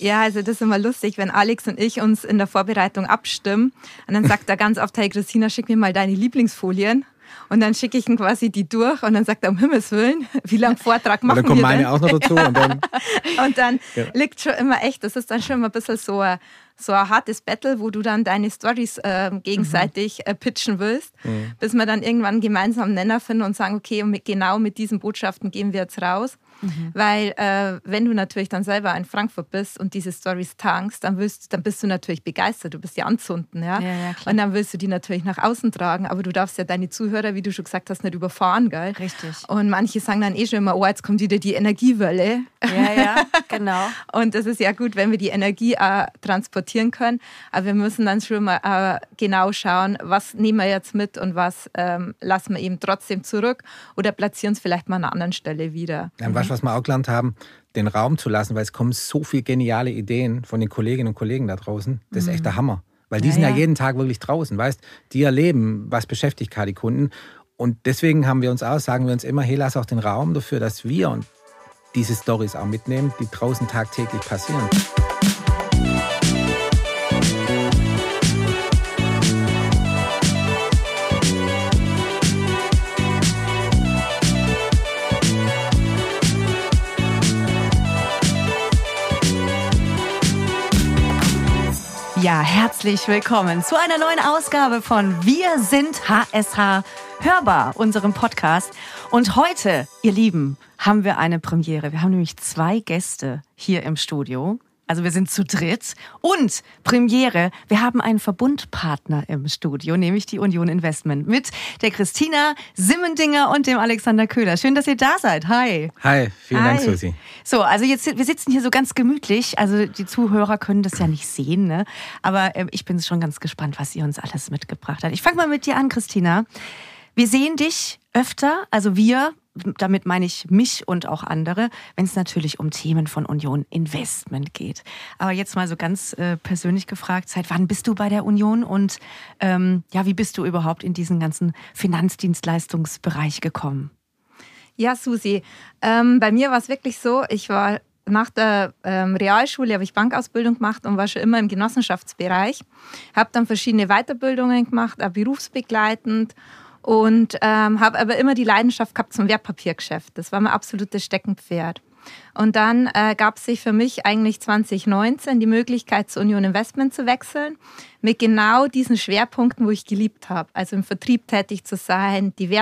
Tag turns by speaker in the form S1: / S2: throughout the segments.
S1: Ja, also das ist immer lustig, wenn Alex und ich uns in der Vorbereitung abstimmen und dann sagt er ganz oft, hey Christina, schick mir mal deine Lieblingsfolien. Und dann schicke ich ihm quasi die durch und dann sagt er, um Himmels Willen, wie lange Vortrag machen wir denn?
S2: Dann kommen meine auch noch dazu.
S1: Und dann liegt schon immer echt, das ist dann schon immer ein bisschen so ein hartes Battle, wo du dann deine Storys gegenseitig pitchen willst, bis wir dann irgendwann einen gemeinsamen Nenner finden und sagen, okay, genau mit diesen Botschaften gehen wir jetzt raus. Weil wenn du natürlich dann selber in Frankfurt bist und diese Storys tankst, dann bist du natürlich begeistert, du bist ja anzünden. Ja, und dann willst du die natürlich nach außen tragen, aber du darfst ja deine Zuhörer, wie du schon gesagt hast, nicht überfahren, gell?
S3: Richtig.
S1: Und manche sagen dann schon immer, oh, jetzt kommt wieder die Energiewelle.
S3: Ja, genau.
S1: Und das ist ja gut, wenn wir die Energie transportieren können, aber wir müssen dann schon mal genau schauen, was nehmen wir jetzt mit und was lassen wir eben trotzdem zurück oder platzieren es vielleicht mal an einer anderen Stelle wieder.
S2: Was wir auch gelernt haben, den Raum zu lassen, weil es kommen so viele geniale Ideen von den Kolleginnen und Kollegen da draußen. Das ist echt der Hammer. Weil die sind ja jeden Tag wirklich draußen, weißt? Die erleben, was beschäftigt gerade die Kunden. Und deswegen sagen wir uns immer, hey, lass auch den Raum dafür, dass wir diese Storys auch mitnehmen, die draußen tagtäglich passieren.
S3: Ja, herzlich willkommen zu einer neuen Ausgabe von Wir sind HSH Hörbar, unserem Podcast. Und heute, ihr Lieben, haben wir eine Premiere. Wir haben nämlich 2 Gäste hier im Studio. Also wir sind zu dritt. Und Premiere, wir haben einen Verbundpartner im Studio, nämlich die Union Investment mit der Christina Simmendinger und dem Alexander Köhler. Schön, dass ihr da seid. Hi.
S2: Hi, vielen Dank, Susi.
S3: So, also wir sitzen hier so ganz gemütlich. Also die Zuhörer können das ja nicht sehen, ne? Aber ich bin schon ganz gespannt, was ihr uns alles mitgebracht habt. Ich fange mal mit dir an, Christina. Wir sehen dich öfter, also wir, damit meine ich mich und auch andere, wenn es natürlich um Themen von Union Investment geht. Aber jetzt mal so ganz persönlich gefragt, seit wann bist du bei der Union und wie bist du überhaupt in diesen ganzen Finanzdienstleistungsbereich gekommen?
S1: Ja, Susi, bei mir war es wirklich so, ich war nach der Realschule, habe ich Bankausbildung gemacht und war schon immer im Genossenschaftsbereich. Habe dann verschiedene Weiterbildungen gemacht, auch berufsbegleitend. Und habe aber immer die Leidenschaft gehabt zum Wertpapiergeschäft. Das war mein absolutes Steckenpferd. Und dann gab es sich für mich eigentlich 2019 die Möglichkeit, zur Union Investment zu wechseln, mit genau diesen Schwerpunkten, wo ich geliebt habe. Also im Vertrieb tätig zu sein, die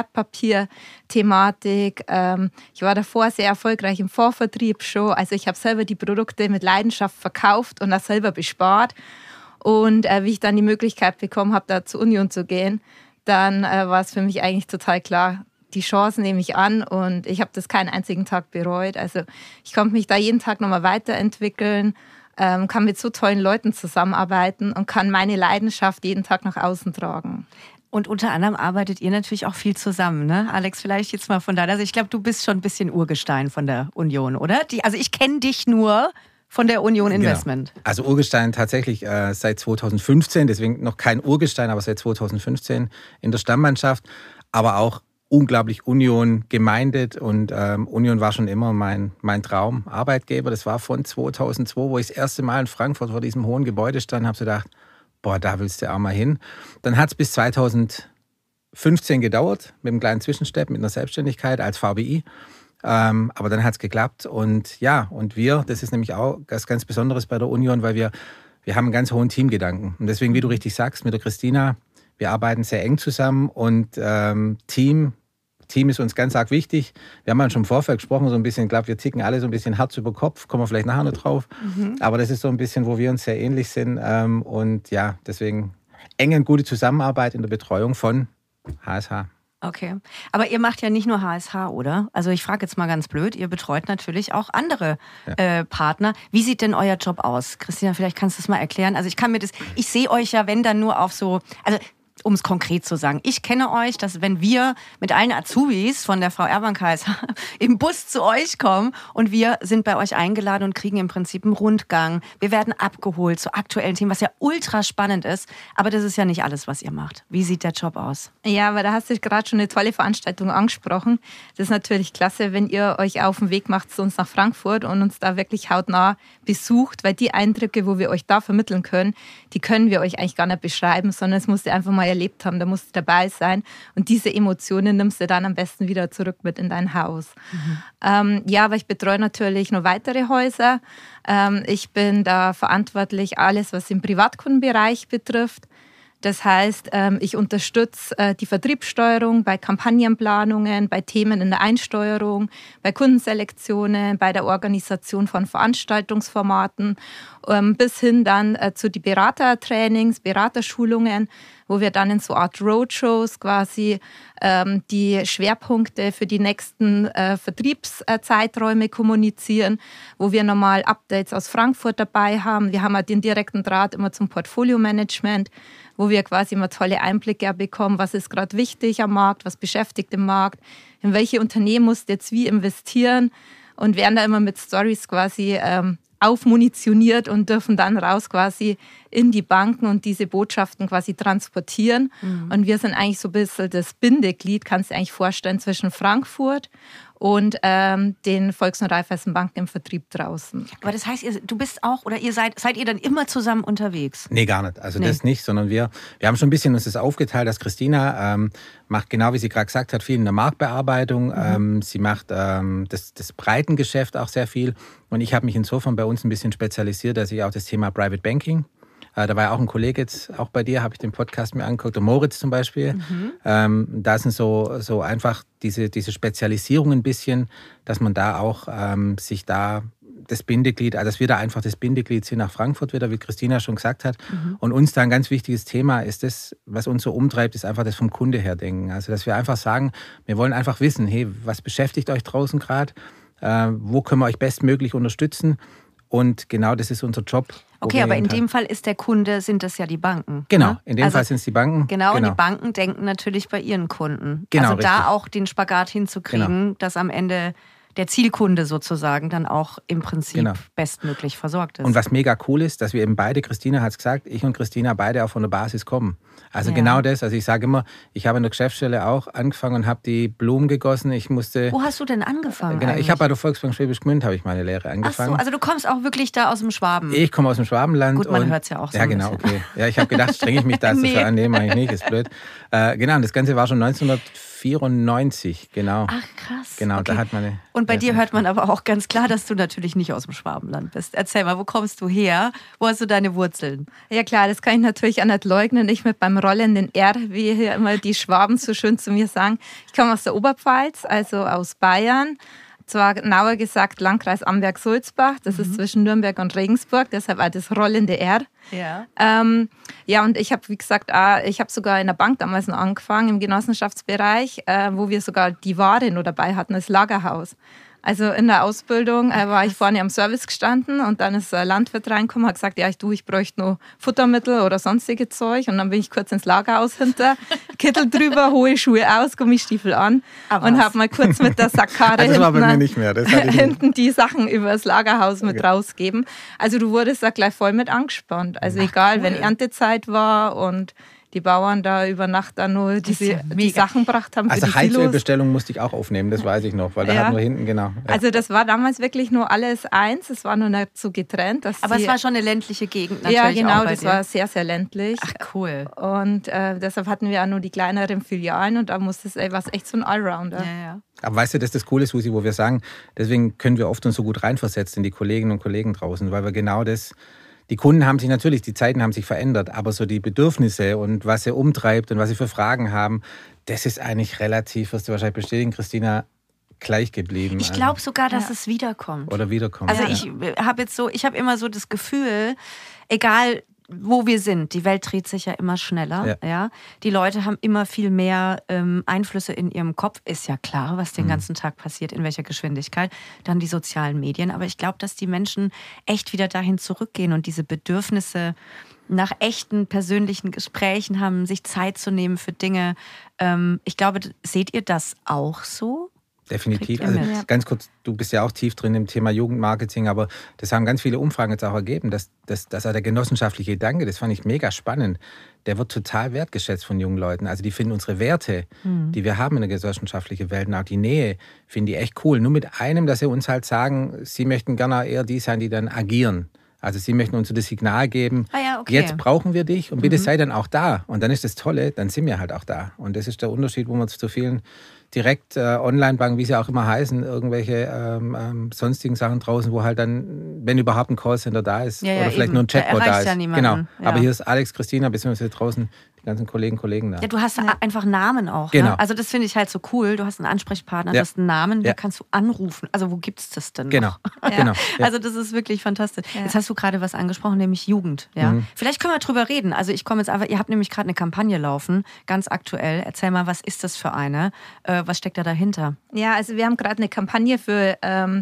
S1: Wertpapierthematik. Ich war davor sehr erfolgreich im Vorvertrieb schon. Also ich habe selber die Produkte mit Leidenschaft verkauft und auch selber bespart. Und wie ich dann die Möglichkeit bekommen habe, da zur Union zu gehen, dann war es für mich eigentlich total klar, die Chance nehme ich an und ich habe das keinen einzigen Tag bereut. Also ich konnte mich da jeden Tag nochmal weiterentwickeln, kann mit so tollen Leuten zusammenarbeiten und kann meine Leidenschaft jeden Tag nach außen tragen.
S3: Und unter anderem arbeitet ihr natürlich auch viel zusammen, ne? Alex, vielleicht jetzt mal von da. Also ich glaube, du bist schon ein bisschen Urgestein von der Union, oder? Also ich kenne dich nur von der Union Investment.
S2: Genau. Also Urgestein tatsächlich seit 2015, deswegen noch kein Urgestein, aber seit 2015 in der Stammmannschaft, aber auch unglaublich Union gemeindet und Union war schon immer mein Traum, Arbeitgeber. Das war von 2002, wo ich das erste Mal in Frankfurt vor diesem hohen Gebäude stand, habe so gedacht, boah, da willst du auch mal hin. Dann hat es bis 2015 gedauert, mit einem kleinen Zwischenstepp, mit einer Selbstständigkeit als VBI. Aber dann hat es geklappt und wir, das ist nämlich auch was ganz Besonderes bei der Union, weil wir haben einen ganz hohen Teamgedanken. Und deswegen, wie du richtig sagst, mit der Christina, wir arbeiten sehr eng zusammen und Team ist uns ganz arg wichtig. Wir haben ja schon im Vorfeld gesprochen, so ein bisschen, ich glaube, wir ticken alle so ein bisschen Herz über Kopf, kommen wir vielleicht nachher noch drauf. Aber das ist so ein bisschen, wo wir uns sehr ähnlich sind und ja, deswegen enge und gute Zusammenarbeit in der Betreuung von HSH.
S3: Okay, aber ihr macht ja nicht nur HSH, oder? Also ich frage jetzt mal ganz blöd, ihr betreut natürlich auch andere Partner. Wie sieht denn euer Job aus? Christina, vielleicht kannst du das mal erklären. Also ich sehe euch ja, wenn dann nur auf so, also um es konkret zu sagen. Ich kenne euch, dass wenn wir mit allen Azubis von der Frau Erbankaiser im Bus zu euch kommen und wir sind bei euch eingeladen und kriegen im Prinzip einen Rundgang. Wir werden abgeholt zu aktuellen Themen, was ja ultra spannend ist. Aber das ist ja nicht alles, was ihr macht. Wie sieht der Job aus?
S1: Ja, aber da hast du gerade schon eine tolle Veranstaltung angesprochen. Das ist natürlich klasse, wenn ihr euch auf den Weg macht zu uns nach Frankfurt und uns da wirklich hautnah besucht, weil die Eindrücke, wo wir euch da vermitteln können, die können wir euch eigentlich gar nicht beschreiben, sondern es musst ihr einfach mal erlebt haben, da musst du dabei sein und diese Emotionen nimmst du dann am besten wieder zurück mit in dein Haus. Ja, aber ich betreue natürlich noch weitere Häuser. Ich bin da verantwortlich, alles, was im Privatkundenbereich betrifft. Das heißt, ich unterstütze die Vertriebssteuerung bei Kampagnenplanungen, bei Themen in der Einsteuerung, bei Kundenselektionen, bei der Organisation von Veranstaltungsformaten, bis hin dann zu die Beratertrainings, Beraterschulungen, wo wir dann in so Art Roadshows quasi die Schwerpunkte für die nächsten Vertriebszeiträume kommunizieren, wo wir nochmal Updates aus Frankfurt dabei haben. Wir haben halt den direkten Draht immer zum Portfolio-Management, wo wir quasi immer tolle Einblicke bekommen, was ist gerade wichtig am Markt, was beschäftigt im Markt, in welche Unternehmen musst du jetzt wie investieren und werden da immer mit Stories quasi aufmunitioniert und dürfen dann raus quasi in die Banken und diese Botschaften quasi transportieren. Und wir sind eigentlich so ein bisschen das Bindeglied, kannst du dir eigentlich vorstellen, zwischen Frankfurt und den Volks- und Raiffeisenbanken im Vertrieb draußen.
S3: Aber das heißt, du bist auch, oder seid ihr dann immer zusammen unterwegs?
S2: Nee, gar nicht. Also das nicht, sondern wir haben schon ein bisschen uns das aufgeteilt, dass Christina macht, genau wie sie gerade gesagt hat, viel in der Marktbearbeitung. Sie macht das Breitengeschäft auch sehr viel. Und ich habe mich insofern bei uns ein bisschen spezialisiert, dass ich auch das Thema Private Banking, da war ja auch ein Kollege jetzt auch bei dir, habe ich den Podcast mir angeguckt, der Moritz zum Beispiel. Da sind so einfach diese Spezialisierung ein bisschen, dass man da auch sich da das Bindeglied, also dass wir da einfach das Bindeglied sind nach Frankfurt wieder, wie Christina schon gesagt hat. Und uns da ein ganz wichtiges Thema ist das, was uns so umtreibt, ist einfach das vom Kunde her denken. Also dass wir einfach sagen, wir wollen einfach wissen, hey, was beschäftigt euch draußen gerade? Wo können wir euch bestmöglich unterstützen? Und genau das ist unser Job.
S3: Okay, aber in dem Fall ist der Kunde, sind das ja die Banken.
S2: Genau, in dem Fall sind es die Banken.
S3: Genau, und die Banken denken natürlich bei ihren Kunden.
S2: Genau,
S3: also da auch den Spagat hinzukriegen, dass am Ende der Zielkunde sozusagen dann auch im Prinzip bestmöglich versorgt ist.
S2: Und was mega cool ist, dass wir eben beide, Christina hat es gesagt, ich und Christina beide auch von der Basis kommen. Also genau das, also ich sage immer, ich habe in der Geschäftsstelle auch angefangen und habe die Blumen gegossen.
S3: Wo hast du denn angefangen?
S2: Genau, ich habe bei der Volksbank Schwäbisch Gmünd habe ich meine Lehre angefangen.
S3: Ach so, also du kommst auch wirklich da aus dem Schwaben?
S2: Ich komme aus dem Schwabenland.
S3: Gut, man hört es ja auch so.
S2: Ja, genau, okay. Ja, ich habe gedacht, strenge ich mich da so an, nee, mache ich nicht, ist blöd. Genau, und das Ganze war schon 1994, genau.
S3: Ach, krass.
S2: Genau,
S3: okay.
S2: da hat man
S3: Und bei dir hört man aber auch ganz klar, dass du natürlich nicht aus dem Schwabenland bist. Erzähl mal, wo kommst du her? Wo hast du deine Wurzeln?
S1: Ja klar, das kann ich natürlich auch nicht leugnen. Ich mit meinem rollenden R, wie hier immer die Schwaben so schön zu mir sagen. Ich komme aus der Oberpfalz, also aus Bayern. Zwar genauer gesagt Landkreis Amberg-Sulzbach. Das ist zwischen Nürnberg und Regensburg, deshalb auch das rollende R.
S3: Ja.
S1: Ja, und ich habe, wie gesagt, ich habe sogar in der Bank damals noch angefangen, im Genossenschaftsbereich, wo wir sogar die Ware nur dabei hatten, das Lagerhaus. Also in der Ausbildung war ich vorne am Service gestanden und dann ist ein Landwirt reingekommen und hat gesagt, ja, ich bräuchte noch Futtermittel oder sonstige Zeug. Und dann bin ich kurz ins Lagerhaus hinter, Kittel drüber, hohe Schuhe aus, Gummistiefel an und habe mal kurz mit der Sackkarre hinten die Sachen über das Lagerhaus mit rausgeben. Also du wurdest da gleich voll mit angespannt. Also egal, wenn Erntezeit war und die Bauern da über Nacht dann nur die Sachen gebracht haben.
S2: Also Heizölbestellung musste ich auch aufnehmen, das weiß ich noch, weil da hatten wir hinten, genau. Ja.
S1: Also das war damals wirklich nur alles eins, es war nur nicht so getrennt.
S3: Aber es war schon eine ländliche Gegend natürlich.
S1: Ja, genau,
S3: auch bei
S1: das war sehr, sehr ländlich.
S3: Ach, cool.
S1: Und deshalb hatten wir auch nur die kleineren Filialen und da musste es echt so ein Allrounder.
S3: Ja.
S2: Aber weißt du, das ist das Coole, Susi, wo wir sagen, deswegen können wir oft uns so gut reinversetzen in die Kolleginnen und Kollegen draußen, weil wir genau das... Die Kunden haben sich natürlich, die Zeiten haben sich verändert, aber so die Bedürfnisse und was sie umtreibt und was sie für Fragen haben, das ist eigentlich relativ, wirst du wahrscheinlich bestätigen, Christina, gleich geblieben.
S3: Ich glaube sogar, dass es wiederkommt.
S2: Oder wiederkommt.
S3: Also ich habe immer so das Gefühl, egal wo wir sind, die Welt dreht sich ja immer schneller. Ja. Die Leute haben immer viel mehr Einflüsse in ihrem Kopf. Ist ja klar, was den ganzen Tag passiert, in welcher Geschwindigkeit. Dann die sozialen Medien. Aber ich glaube, dass die Menschen echt wieder dahin zurückgehen und diese Bedürfnisse nach echten persönlichen Gesprächen haben, sich Zeit zu nehmen für Dinge. Ich glaube, seht ihr das auch so?
S2: Definitiv. Also ganz kurz, du bist ja auch tief drin im Thema Jugendmarketing, aber das haben ganz viele Umfragen jetzt auch ergeben, dass der genossenschaftliche Gedanke, das fand ich mega spannend, der wird total wertgeschätzt von jungen Leuten. Also die finden unsere Werte, die wir haben in der gesellschaftlichen Welt, und auch die Nähe, finden die echt cool. Nur mit einem, dass sie uns halt sagen, sie möchten gerne eher die sein, die dann agieren. Also sie möchten uns so das Signal geben, jetzt brauchen wir dich und bitte sei dann auch da. Und dann ist das Tolle, dann sind wir halt auch da. Und das ist der Unterschied, wo man zu vielen direkt Online-Banken, wie sie auch immer heißen, irgendwelche sonstigen Sachen draußen, wo halt dann, wenn überhaupt ein Callcenter da ist oder vielleicht nur ein Chatbot da ist.
S3: Ja niemanden.
S2: Genau. Aber hier ist Alex, Christina, beziehungsweise draußen die ganzen Kollegen da.
S3: Ja, du hast einfach Namen auch.
S2: Genau.
S3: Ne? Also das finde ich halt so cool. Du hast einen Ansprechpartner, du hast einen Namen, da kannst du anrufen. Also wo gibt es das denn noch?
S2: Genau. Genau.
S3: Also das ist wirklich fantastisch. Ja. Jetzt hast du gerade was angesprochen, nämlich Jugend. Ja? Vielleicht können wir drüber reden. Also ich komme jetzt einfach, ihr habt nämlich gerade eine Kampagne laufen, ganz aktuell. Erzähl mal, was ist das für eine? Was steckt da dahinter?
S1: Ja, also wir haben gerade eine Kampagne für...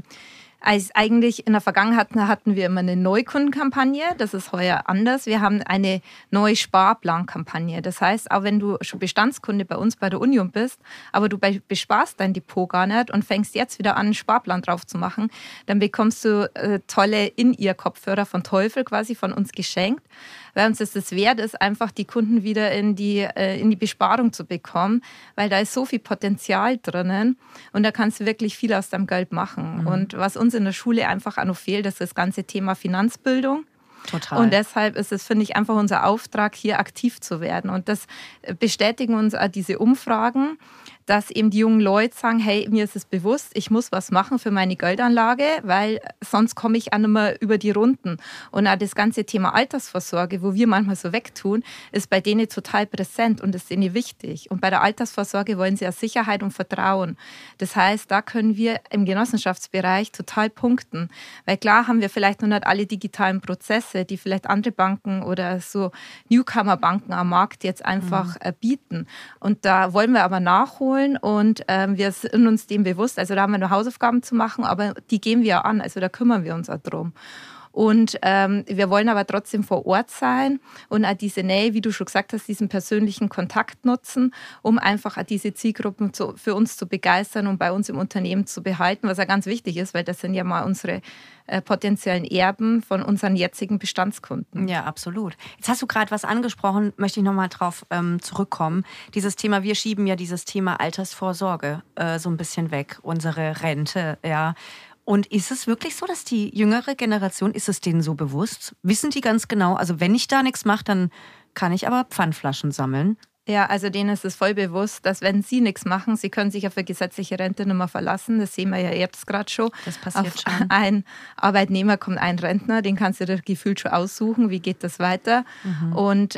S1: eigentlich in der Vergangenheit hatten wir immer eine Neukundenkampagne, das ist heuer anders. Wir haben eine neue Sparplankampagne. Das heißt, auch wenn du schon Bestandskunde bei uns bei der Union bist, aber du besparst dein Depot gar nicht und fängst jetzt wieder an, einen Sparplan drauf zu machen, dann bekommst du tolle In-Ear-Kopfhörer von Teufel quasi von uns geschenkt. Weil uns das wert ist, einfach die Kunden wieder in die Besparung zu bekommen, weil da ist so viel Potenzial drinnen und da kannst du wirklich viel aus deinem Geld machen. Und was uns in der Schule einfach auch noch fehlt, ist das ganze Thema Finanzbildung.
S3: Total.
S1: Und deshalb ist es, finde ich, einfach unser Auftrag, hier aktiv zu werden. Und das bestätigen uns auch diese Umfragen, dass eben die jungen Leute sagen, hey, mir ist es bewusst, ich muss was machen für meine Geldanlage, weil sonst komme ich auch nicht mehr über die Runden. Und auch das ganze Thema Altersvorsorge, wo wir manchmal so wegtun, ist bei denen total präsent und ist denen wichtig. Und bei der Altersvorsorge wollen sie ja Sicherheit und Vertrauen. Das heißt, da können wir im Genossenschaftsbereich total punkten. Weil klar haben wir vielleicht noch nicht alle digitalen Prozesse, die vielleicht andere Banken oder so Newcomer-Banken am Markt jetzt einfach bieten. Und da wollen wir aber nachholen und wir sind uns dem bewusst. Also da haben wir noch Hausaufgaben zu machen, aber die gehen wir ja an. Also da kümmern wir uns auch drum. Und wir wollen aber trotzdem vor Ort sein und auch diese Nähe, wie du schon gesagt hast, diesen persönlichen Kontakt nutzen, um einfach auch diese Zielgruppen für uns zu begeistern und bei uns im Unternehmen zu behalten, was ja ganz wichtig ist, weil das sind ja mal unsere potenziellen Erben von unseren jetzigen Bestandskunden.
S3: Ja, absolut. Jetzt hast du gerade was angesprochen, möchte ich nochmal drauf zurückkommen. Dieses Thema, wir schieben ja dieses Thema Altersvorsorge so ein bisschen weg, unsere Rente, ja. Und ist es wirklich so, dass die jüngere Generation, ist es denen so bewusst? Wissen die ganz genau, also wenn ich da nichts mache, dann kann ich aber Pfandflaschen sammeln?
S1: Ja, also denen ist es voll bewusst, dass wenn sie nichts machen, sie können sich auf eine gesetzliche Rente nicht mehr verlassen. Das sehen wir ja jetzt gerade schon.
S3: Das passiert
S1: auf
S3: schon.
S1: Ein Arbeitnehmer kommt ein Rentner, den kannst du dir gefühlt schon aussuchen, wie geht das weiter. Und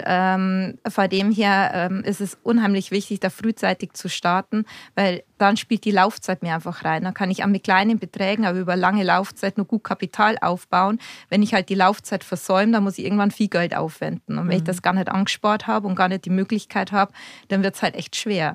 S1: vor dem her ist es unheimlich wichtig, da frühzeitig zu starten, weil dann spielt die Laufzeit mir einfach rein. Dann kann ich auch mit kleinen Beträgen, aber über lange Laufzeit nur gut Kapital aufbauen. Wenn ich halt die Laufzeit versäume, dann muss ich irgendwann viel Geld aufwenden. Und wenn ich das gar nicht angespart habe und gar nicht die Möglichkeit habe, dann wird es halt echt schwer.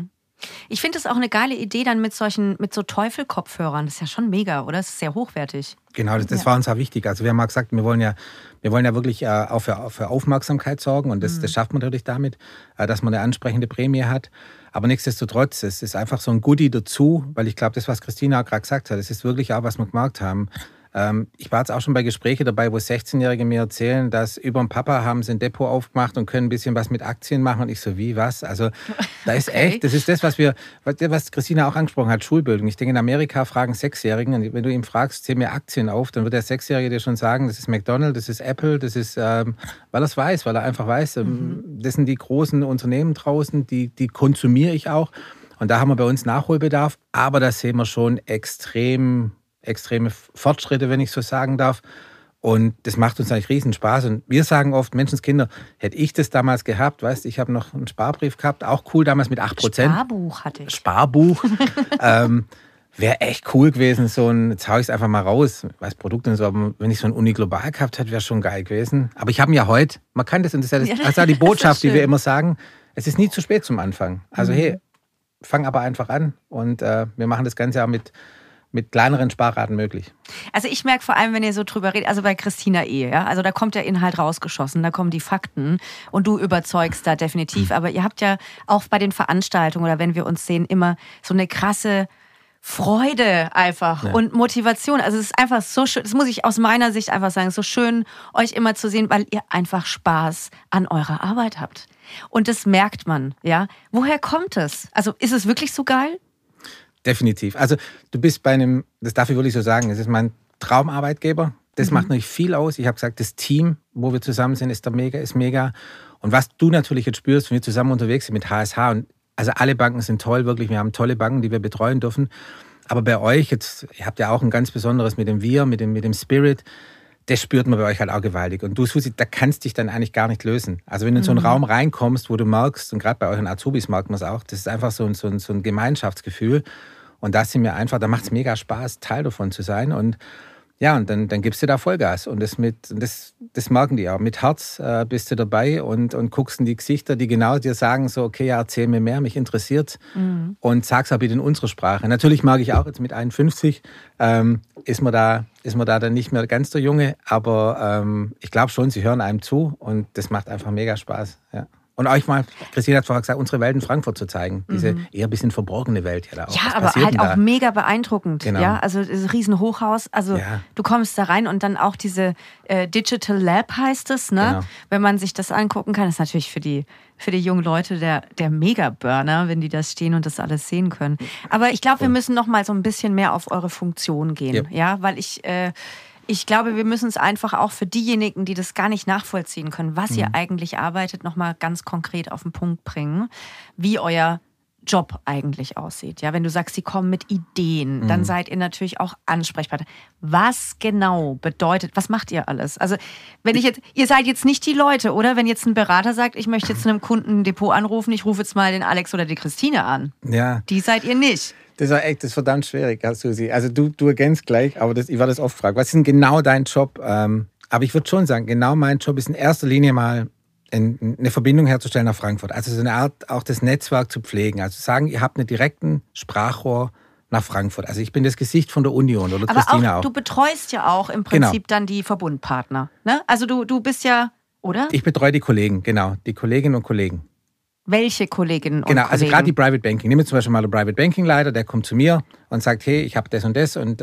S3: Ich finde es auch eine geile Idee dann mit so Teufel-Kopfhörern. Das ist ja schon mega, oder? Das ist sehr hochwertig.
S2: Genau, das war uns auch wichtig. Also wir haben mal gesagt, wir wollen ja wirklich auch für Aufmerksamkeit sorgen und das schafft man natürlich damit, dass man eine ansprechende Prämie hat. Aber nichtsdestotrotz, es ist einfach so ein Goodie dazu, weil ich glaube, das, was Christina auch gerade gesagt hat, das ist wirklich auch, was wir gemerkt haben. Ich war jetzt auch schon bei Gesprächen dabei, wo 16-Jährige mir erzählen, dass über den Papa haben sie ein Depot aufgemacht und können ein bisschen was mit Aktien machen. Und ich so, wie, was? Also da ist echt, das ist das, was Christina auch angesprochen hat, Schulbildung. Ich denke, in Amerika fragen Sechsjährigen, und wenn du ihm fragst, zähl mir Aktien auf, dann wird der Sechsjährige dir schon sagen, das ist McDonald's, das ist Apple, das ist, weil er es weiß, weil er einfach weiß, das sind die großen Unternehmen draußen, die konsumiere ich auch. Und da haben wir bei uns Nachholbedarf, aber da sehen wir schon extreme Fortschritte, wenn ich so sagen darf. Und das macht uns eigentlich riesen Spaß. Und wir sagen oft, Menschenskinder, hätte ich das damals gehabt, weißt du, ich habe noch einen Sparbrief gehabt, auch cool damals mit 8%.
S3: Sparbuch hatte ich.
S2: Sparbuch. Wäre echt cool gewesen, jetzt hau ich es einfach mal raus, ich weiß Produkte und so, aber wenn ich so ein Uniglobal gehabt hätte, wäre schon geil gewesen. Aber ich habe ihn ja heute, man kann das, und das ist ja die Botschaft, die wir immer sagen, es ist nie zu spät zum Anfang. Also hey, fang aber einfach an und wir machen das Ganze auch mit mit kleineren Sparraten möglich.
S3: Also ich merke vor allem, wenn ihr so drüber redet, also bei Christina ja, also da kommt der Inhalt rausgeschossen, da kommen die Fakten und du überzeugst da definitiv. Aber ihr habt ja auch bei den Veranstaltungen oder wenn wir uns sehen, immer so eine krasse Freude einfach und Motivation. Also es ist einfach so schön, das muss ich aus meiner Sicht einfach sagen, so schön, euch immer zu sehen, weil ihr einfach Spaß an eurer Arbeit habt. Und das merkt man, ja. Woher kommt es? Also ist es wirklich so geil?
S2: Definitiv. Also du bist bei einem, das darf ich wirklich so sagen, es ist mein Traumarbeitgeber. Das macht natürlich viel aus. Ich habe gesagt, das Team, wo wir zusammen sind, ist mega. Und was du natürlich jetzt spürst, wenn wir zusammen unterwegs sind mit HSH, und also alle Banken sind toll, wirklich. Wir haben tolle Banken, die wir betreuen dürfen. Aber bei euch, jetzt, ihr habt ja auch ein ganz besonderes mit dem Wir, mit dem Spirit, das spürt man bei euch halt auch gewaltig. Und du, Susi, da kannst dich dann eigentlich gar nicht lösen. Also wenn du in so einen Raum reinkommst, wo du merkst, und gerade bei euren Azubis merkt man es auch, das ist einfach so ein Gemeinschaftsgefühl. Und da da macht es mega Spaß, Teil davon zu sein. Und ja, und dann gibst du da Vollgas. Und das merken die auch. Mit Herz bist du dabei und guckst in die Gesichter, die genau dir sagen, so, okay, ja, erzähl mir mehr, mich interessiert. Und sag's auch bitte in unserer Sprache. Natürlich mag ich auch jetzt mit 51, ist man da dann nicht mehr ganz der Junge. Aber ich glaube schon, sie hören einem zu und das macht einfach mega Spaß. Ja. Und euch mal, Christine hat vorher gesagt, unsere Welt in Frankfurt zu zeigen. Diese eher ein bisschen verborgene Welt. Ja,
S3: aber halt auch mega beeindruckend. Genau. Ja, also das Riesenhochhaus. Also du kommst da rein und dann auch diese Digital Lab heißt es, ne? Genau. Wenn man sich das angucken kann, ist natürlich für die jungen Leute der Mega-Burner, wenn die das stehen und das alles sehen können. Aber ich glaube, wir müssen noch mal so ein bisschen mehr auf eure Funktion gehen. Ja, weil ich glaube, wir müssen es einfach auch für diejenigen, die das gar nicht nachvollziehen können, was ihr eigentlich arbeitet, nochmal ganz konkret auf den Punkt bringen, wie euer Job eigentlich aussieht. Ja, wenn du sagst, sie kommen mit Ideen, dann seid ihr natürlich auch Ansprechpartner. Was genau bedeutet, was macht ihr alles? Also, ihr seid jetzt nicht die Leute, oder? Wenn jetzt ein Berater sagt, ich möchte jetzt einem Kunden ein Depot anrufen, ich rufe jetzt mal den Alex oder die Christine an. Ja. Die seid ihr nicht.
S2: Das ist verdammt schwierig, Susi. Also du ergänzt gleich, aber ich werde das oft gefragt. Was ist denn genau dein Job? Aber ich würde schon sagen, genau mein Job ist in erster Linie mal eine Verbindung herzustellen nach Frankfurt. Also so eine Art, auch das Netzwerk zu pflegen. Also sagen, ihr habt einen direkten Sprachrohr nach Frankfurt. Also ich bin das Gesicht von der Union oder Christina auch.
S3: Du betreust ja auch im Prinzip dann die Verbundpartner. Ne? Also du bist ja, oder?
S2: Ich betreue die Kollegen, genau. Die Kolleginnen und Kollegen.
S3: Welche Kolleginnen und
S2: Kollegen?
S3: Genau,
S2: also gerade die Private Banking. Nehmen wir zum Beispiel mal den Private Banking Leiter, der kommt zu mir und sagt, hey, ich habe das und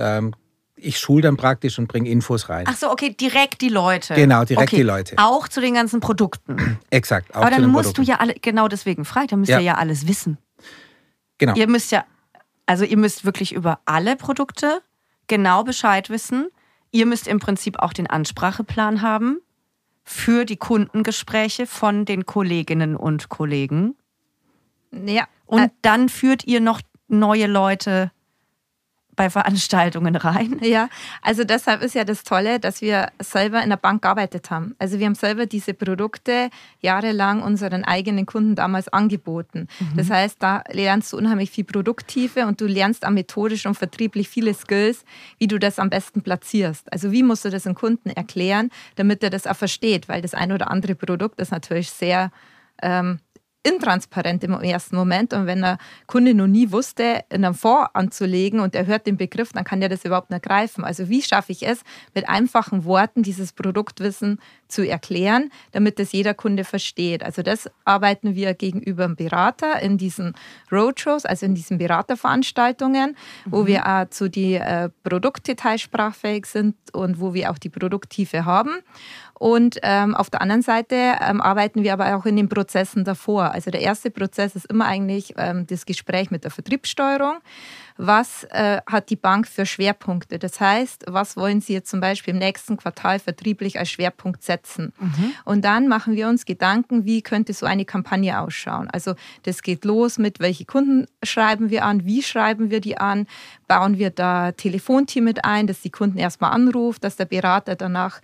S2: ich schule dann praktisch und bringe Infos rein.
S3: Ach so, okay, direkt die Leute.
S2: Genau, direkt die Leute.
S3: Auch zu den ganzen Produkten.
S2: Exakt. Auch
S3: aber dann
S2: zu den
S3: musst
S2: Produkten.
S3: du ja genau deswegen frei, dann müsst ihr ja alles wissen.
S2: Genau.
S3: Ihr müsst wirklich über alle Produkte genau Bescheid wissen. Ihr müsst im Prinzip auch den Anspracheplan haben für die Kundengespräche von den Kolleginnen und Kollegen.
S1: Ja.
S3: Und dann führt ihr noch neue Leute bei Veranstaltungen rein.
S1: Ja, also deshalb ist ja das Tolle, dass wir selber in der Bank gearbeitet haben. Also wir haben selber diese Produkte jahrelang unseren eigenen Kunden damals angeboten. Das heißt, da lernst du unheimlich viel Produkttiefe und du lernst auch methodisch und vertrieblich viele Skills, wie du das am besten platzierst. Also wie musst du das dem Kunden erklären, damit er das auch versteht, weil das ein oder andere Produkt ist natürlich sehr intransparent im ersten Moment. Und wenn der Kunde noch nie wusste, in einem Fonds anzulegen und er hört den Begriff, dann kann der das überhaupt nicht greifen. Also wie schaffe ich es, mit einfachen Worten dieses Produktwissen zu erklären, damit das jeder Kunde versteht. Also das arbeiten wir gegenüber dem Berater in diesen Roadshows, also in diesen Beraterveranstaltungen, wo wir auch zu die Produkte teilsprachfähig sind und wo wir auch die Produkttiefe haben. Und auf der anderen Seite arbeiten wir aber auch in den Prozessen davor. Also der erste Prozess ist immer eigentlich das Gespräch mit der Vertriebssteuerung. Was hat die Bank für Schwerpunkte? Das heißt, was wollen Sie jetzt zum Beispiel im nächsten Quartal vertrieblich als Schwerpunkt setzen? Und dann machen wir uns Gedanken, wie könnte so eine Kampagne ausschauen? Also das geht los mit, welche Kunden schreiben wir an, wie schreiben wir die an, bauen wir da Telefonteam mit ein, dass die Kunden erstmal anruft, dass der Berater danach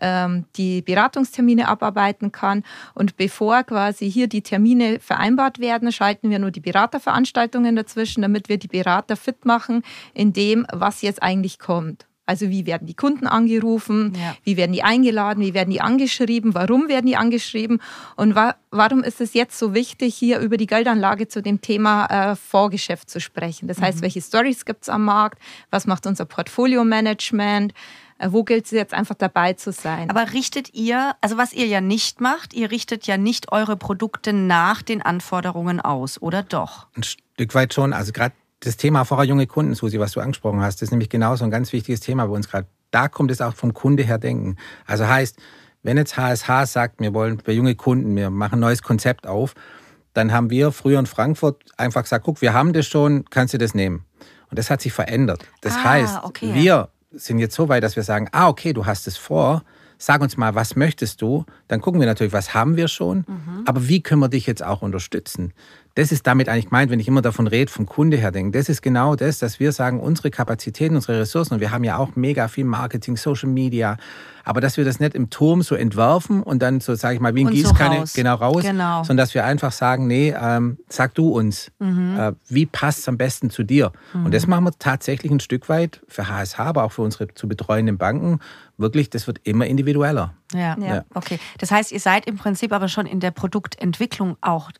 S1: die Beratungstermine abarbeiten kann. Und bevor quasi hier die Termine vereinbart werden, schalten wir nur die Beraterveranstaltungen dazwischen, damit wir die Berater fit machen in dem, was jetzt eigentlich kommt. Also wie werden die Kunden angerufen, wie werden die eingeladen, wie werden die angeschrieben, warum werden die angeschrieben und warum ist es jetzt so wichtig, hier über die Geldanlage zu dem Thema Fondsgeschäft zu sprechen. Das heißt, welche Stories gibt es am Markt, was macht unser Portfolio-Management, wo gilt es jetzt einfach dabei zu sein.
S3: Aber richtet ihr, also was ihr ja nicht macht, ihr richtet ja nicht eure Produkte nach den Anforderungen aus, oder doch?
S2: Ein Stück weit schon, also gerade das Thema vorher junge Kunden, Susi, was du angesprochen hast, ist nämlich genauso ein ganz wichtiges Thema bei uns gerade. Da kommt es auch vom Kunde her denken. Also heißt, wenn jetzt HSH sagt, wir wollen für junge Kunden, wir machen ein neues Konzept auf, dann haben wir früher in Frankfurt einfach gesagt, guck, wir haben das schon, kannst du das nehmen? Und das hat sich verändert. Das heißt, wir sind jetzt so weit, dass wir sagen, okay, du hast es vor, sag uns mal, was möchtest du? Dann gucken wir natürlich, was haben wir schon, aber wie können wir dich jetzt auch unterstützen? Das ist damit eigentlich gemeint, wenn ich immer davon rede, vom Kunde her denken. Das ist genau das, dass wir sagen, unsere Kapazitäten, unsere Ressourcen, und wir haben ja auch mega viel Marketing, Social Media, aber dass wir das nicht im Turm so entwerfen und dann so, sage ich mal, wie ein Gießkanne raus, sondern dass wir einfach sagen, nee, sag du uns, wie passt es am besten zu dir? Und das machen wir tatsächlich ein Stück weit für HSH, aber auch für unsere zu betreuenden Banken. Wirklich, das wird immer individueller.
S3: Ja, okay. Das heißt, ihr seid im Prinzip aber schon in der Produktentwicklung auch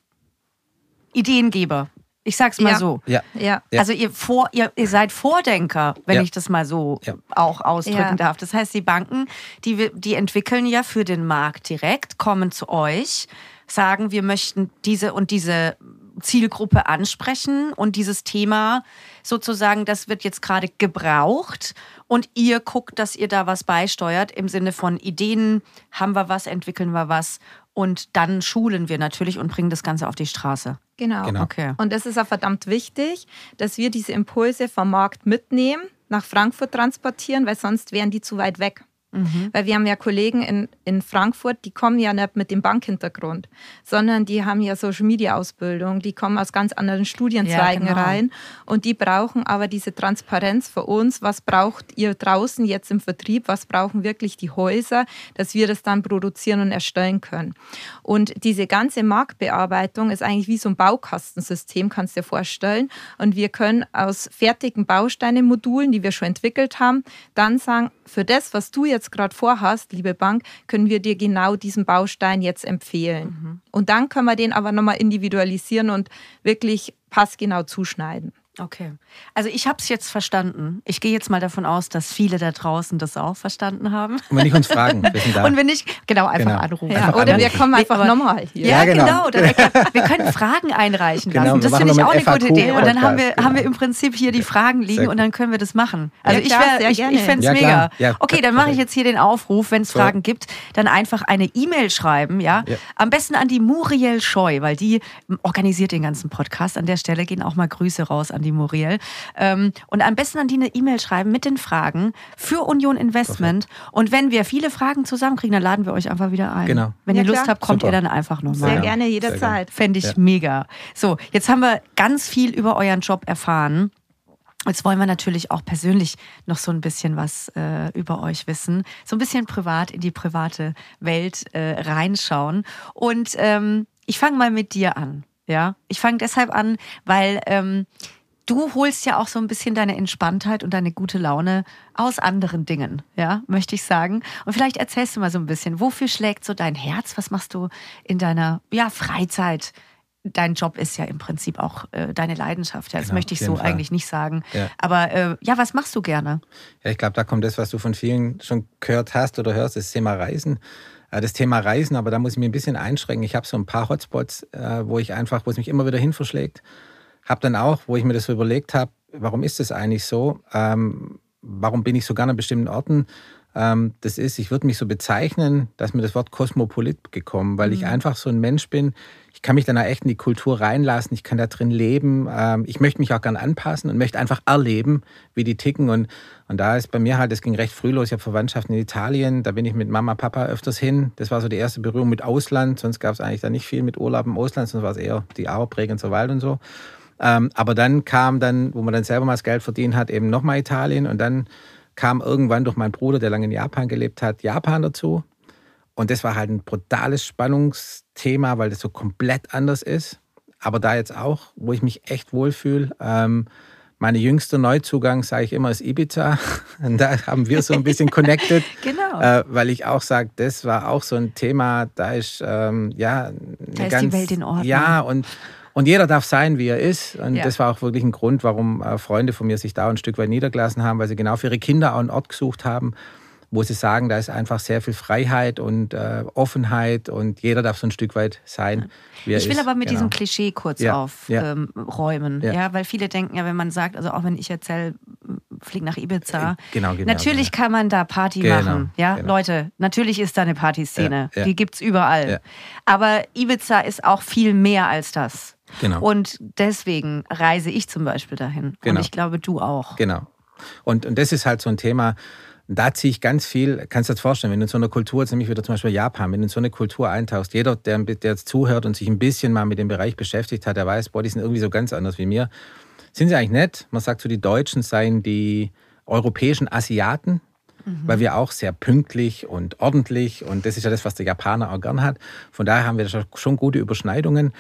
S3: Ideengeber. Ich sag's mal so.
S2: Ja.
S3: Also ihr seid Vordenker, wenn ich das mal so auch ausdrücken darf. Das heißt, die Banken, die entwickeln ja für den Markt direkt, kommen zu euch, sagen, wir möchten diese und diese Zielgruppe ansprechen und dieses Thema sozusagen, das wird jetzt gerade gebraucht und ihr guckt, dass ihr da was beisteuert im Sinne von Ideen, haben wir was, entwickeln wir was und dann schulen wir natürlich und bringen das Ganze auf die Straße.
S1: Genau.
S3: Okay.
S1: Und es ist auch verdammt wichtig, dass wir diese Impulse vom Markt mitnehmen, nach Frankfurt transportieren, weil sonst wären die zu weit weg. Weil wir haben ja Kollegen in Frankfurt, die kommen ja nicht mit dem Bankhintergrund, sondern die haben ja Social-Media-Ausbildung, die kommen aus ganz anderen Studienzweigen rein und die brauchen aber diese Transparenz für uns. Was braucht ihr draußen jetzt im Vertrieb? Was brauchen wirklich die Häuser, dass wir das dann produzieren und erstellen können? Und diese ganze Marktbearbeitung ist eigentlich wie so ein Baukastensystem, kannst du dir vorstellen. Und wir können aus fertigen Bausteine-Modulen, die wir schon entwickelt haben, dann sagen, für das, was du jetzt gerade vorhast, liebe Bank, können wir dir genau diesen Baustein jetzt empfehlen. Und dann können wir den aber nochmal individualisieren und wirklich passgenau zuschneiden.
S3: Okay. Also ich habe es jetzt verstanden. Ich gehe jetzt mal davon aus, dass viele da draußen das auch verstanden haben.
S2: Und wenn nicht uns fragen, wir sind da.
S3: Und wenn nicht, einfach anrufen.
S1: Ja, oder wir kommen einfach nochmal hier.
S3: Ja, genau. Wir können Fragen einreichen lassen. Das finde ich auch eine gute Idee. Und dann haben wir im Prinzip hier die Fragen liegen und dann können wir das machen. Also ich fände es mega.
S2: Ja,
S3: okay, dann mache ich jetzt hier den Aufruf, wenn es Fragen gibt, dann einfach eine E-Mail schreiben. Ja? Am besten an die Muriel Scheu, weil die organisiert den ganzen Podcast. An der Stelle gehen auch mal Grüße raus an die Muriel. Und am besten an die eine E-Mail schreiben mit den Fragen für Union Investment. Und wenn wir viele Fragen zusammenkriegen, dann laden wir euch einfach wieder ein.
S2: Genau.
S3: Wenn ihr Lust habt, kommt ihr dann einfach nochmal.
S1: Sehr gerne, jederzeit.
S3: Fände ich mega. So, jetzt haben wir ganz viel über euren Job erfahren. Jetzt wollen wir natürlich auch persönlich noch so ein bisschen was über euch wissen. So ein bisschen privat in die private Welt reinschauen. Und ich fange mal mit dir an. Ja? Ich fange deshalb an, weil du holst ja auch so ein bisschen deine Entspanntheit und deine gute Laune aus anderen Dingen, ja, möchte ich sagen. Und vielleicht erzählst du mal so ein bisschen, wofür schlägt so dein Herz? Was machst du in deiner Freizeit? Dein Job ist ja im Prinzip auch deine Leidenschaft. Ja, das möchte ich so eigentlich nicht sagen. Ja. Aber was machst du gerne?
S2: Ja, ich glaube, da kommt das, was du von vielen schon gehört hast oder hörst, das Thema Reisen. Das Thema Reisen, aber da muss ich mich ein bisschen einschränken. Ich habe so ein paar Hotspots, wo es mich immer wieder hin verschlägt. Habe dann auch, wo ich mir das so überlegt habe, warum ist das eigentlich so? Warum bin ich so gerne an bestimmten Orten? Ich würde mich so bezeichnen, dass mir das Wort Kosmopolit gekommen, weil ich einfach so ein Mensch bin. Ich kann mich dann auch echt in die Kultur reinlassen, ich kann da drin leben. Ich möchte mich auch gern anpassen und möchte einfach erleben, wie die ticken. Und da ist bei mir halt, das ging recht früh los. Ich habe Verwandtschaften in Italien, da bin ich mit Mama, Papa öfters hin. Das war so die erste Berührung mit Ausland. Sonst gab es eigentlich da nicht viel mit Urlaub im Ausland, sonst war es eher die Bregenzer Wald und so. Aber dann kam wo man dann selber mal das Geld verdient hat, eben nochmal Italien. Und dann kam irgendwann durch meinen Bruder, der lange in Japan gelebt hat, Japan dazu. Und das war halt ein brutales Spannungsthema, weil das so komplett anders ist. Aber da jetzt auch, wo ich mich echt wohlfühle, Mein jüngster Neuzugang, sage ich immer, ist Ibiza. Und da haben wir so ein bisschen connected.
S3: Genau.
S2: Weil ich auch sage, das war auch so ein Thema, da ist
S3: da ist die Welt in Ordnung.
S2: Ja, und jeder darf sein, wie er ist. Und das war auch wirklich ein Grund, warum Freunde von mir sich da ein Stück weit niedergelassen haben, weil sie genau für ihre Kinder auch einen Ort gesucht haben, wo sie sagen, da ist einfach sehr viel Freiheit und Offenheit und jeder darf so ein Stück weit sein, wie er ist.
S3: Ich will aber mit diesem Klischee kurz aufräumen, weil viele denken ja, wenn man sagt, also auch wenn ich erzähle, flieg nach Ibiza, natürlich kann man da Party machen, Leute, natürlich ist da eine Partyszene, die gibt's überall, aber Ibiza ist auch viel mehr als das.
S2: Genau.
S3: Und deswegen reise ich zum Beispiel dahin und ich glaube, du auch. Genau.
S2: Und das ist halt so ein Thema. Da ziehe ich ganz viel, kannst du dir das vorstellen, wenn du in so einer Kultur, jetzt nämlich wieder zum Beispiel Japan, wenn du in so eine Kultur eintauchst, jeder, der jetzt zuhört und sich ein bisschen mal mit dem Bereich beschäftigt hat, der weiß, boah, die sind irgendwie so ganz anders wie mir. Sind sie eigentlich nett? Man sagt so, die Deutschen seien die europäischen Asiaten, weil wir auch sehr pünktlich und ordentlich und das ist ja das, was der Japaner auch gern hat. Von daher haben wir schon gute Überschneidungen,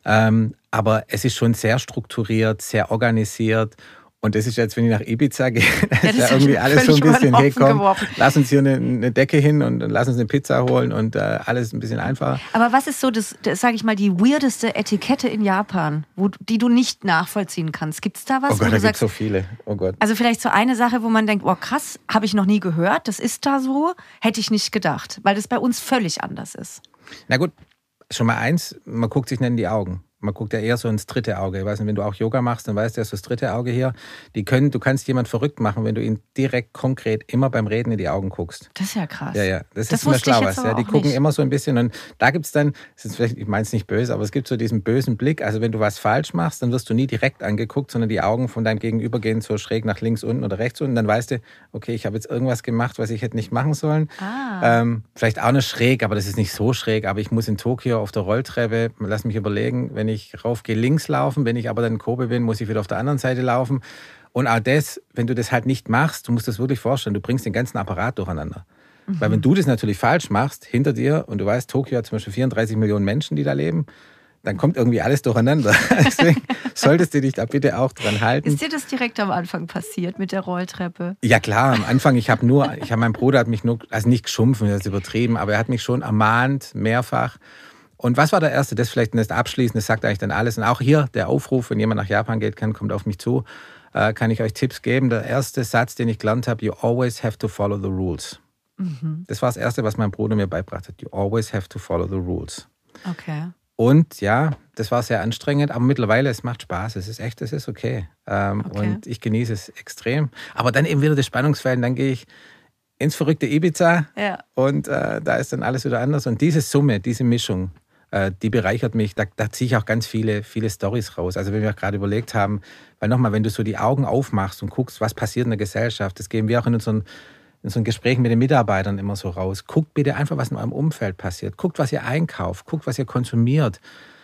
S2: aber es ist schon sehr strukturiert, sehr organisiert. Und das ist jetzt, wenn ich nach Ibiza gehe, ist ja irgendwie alles so ein bisschen, hey komm, lass uns hier eine Decke hin und lass uns eine Pizza holen und alles ein bisschen einfacher.
S3: Aber was ist so, das sage ich mal, die weirdeste Etikette in Japan, die du nicht nachvollziehen kannst? Gibt es da was?
S2: Oh Gott, da gibt es so viele. Oh Gott.
S3: Also vielleicht so eine Sache, wo man denkt, oh krass, habe ich noch nie gehört, das ist da so, hätte ich nicht gedacht, weil das bei uns völlig anders ist.
S2: Na gut, schon mal eins, man guckt sich nicht in die Augen. Man guckt ja eher so ins dritte Auge. Ich weiß nicht, wenn du auch Yoga machst, dann weißt du, das dritte Auge hier. Du kannst jemanden verrückt machen, wenn du ihn direkt konkret immer beim Reden in die Augen guckst.
S3: Das ist ja krass.
S2: Ja. Das ist immer schlau was. Die gucken immer so ein bisschen und da gibt es dann, das ist vielleicht, ich meine es nicht böse, aber es gibt so diesen bösen Blick. Also wenn du was falsch machst, dann wirst du nie direkt angeguckt, sondern die Augen von deinem Gegenüber gehen so schräg nach links unten oder rechts unten. Dann weißt du, okay, ich habe jetzt irgendwas gemacht, was ich hätte nicht machen sollen. Vielleicht auch nicht schräg, aber das ist nicht so schräg. Aber ich muss in Tokio auf der Rolltreppe, lass mich überlegen, wenn ich raufgehe, links laufen. Wenn ich aber dann in Kobe bin, muss ich wieder auf der anderen Seite laufen. Und auch das, wenn du das halt nicht machst, du musst das wirklich vorstellen, du bringst den ganzen Apparat durcheinander. Weil wenn du das natürlich falsch machst, hinter dir, und du weißt, Tokio hat zum Beispiel 34 Millionen Menschen, die da leben, dann kommt irgendwie alles durcheinander. Deswegen solltest du dich da bitte auch dran halten.
S3: Ist dir das direkt am Anfang passiert mit der Rolltreppe?
S2: Ja klar, am Anfang, mein Bruder hat mich nur, also nicht geschumpfen, das ist übertrieben, aber er hat mich schon ermahnt, mehrfach. Und was war der erste? Das vielleicht nicht abschließend, das sagt eigentlich dann alles. Und auch hier der Aufruf, wenn jemand nach Japan geht, kommt auf mich zu, kann ich euch Tipps geben. Der erste Satz, den ich gelernt habe, you always have to follow the rules. Das war das Erste, was mein Bruder mir beigebracht hat. You always have to follow the rules.
S3: Okay.
S2: Und ja, das war sehr anstrengend, aber mittlerweile, es macht Spaß. Es ist okay. Und ich genieße es extrem. Aber dann eben wieder das Spannungsfeld, dann gehe ich ins verrückte Ibiza und da ist dann alles wieder anders. Und diese Summe, diese Mischung, die bereichert mich. Da ziehe ich auch ganz viele Storys raus. Also wenn wir auch gerade überlegt haben, weil nochmal, wenn du so die Augen aufmachst und guckst, was passiert in der Gesellschaft, das geben wir auch in unseren Gesprächen mit den Mitarbeitern immer so raus. Guckt bitte einfach, was in eurem Umfeld passiert. Guckt, was ihr einkauft. Guckt, was ihr konsumiert.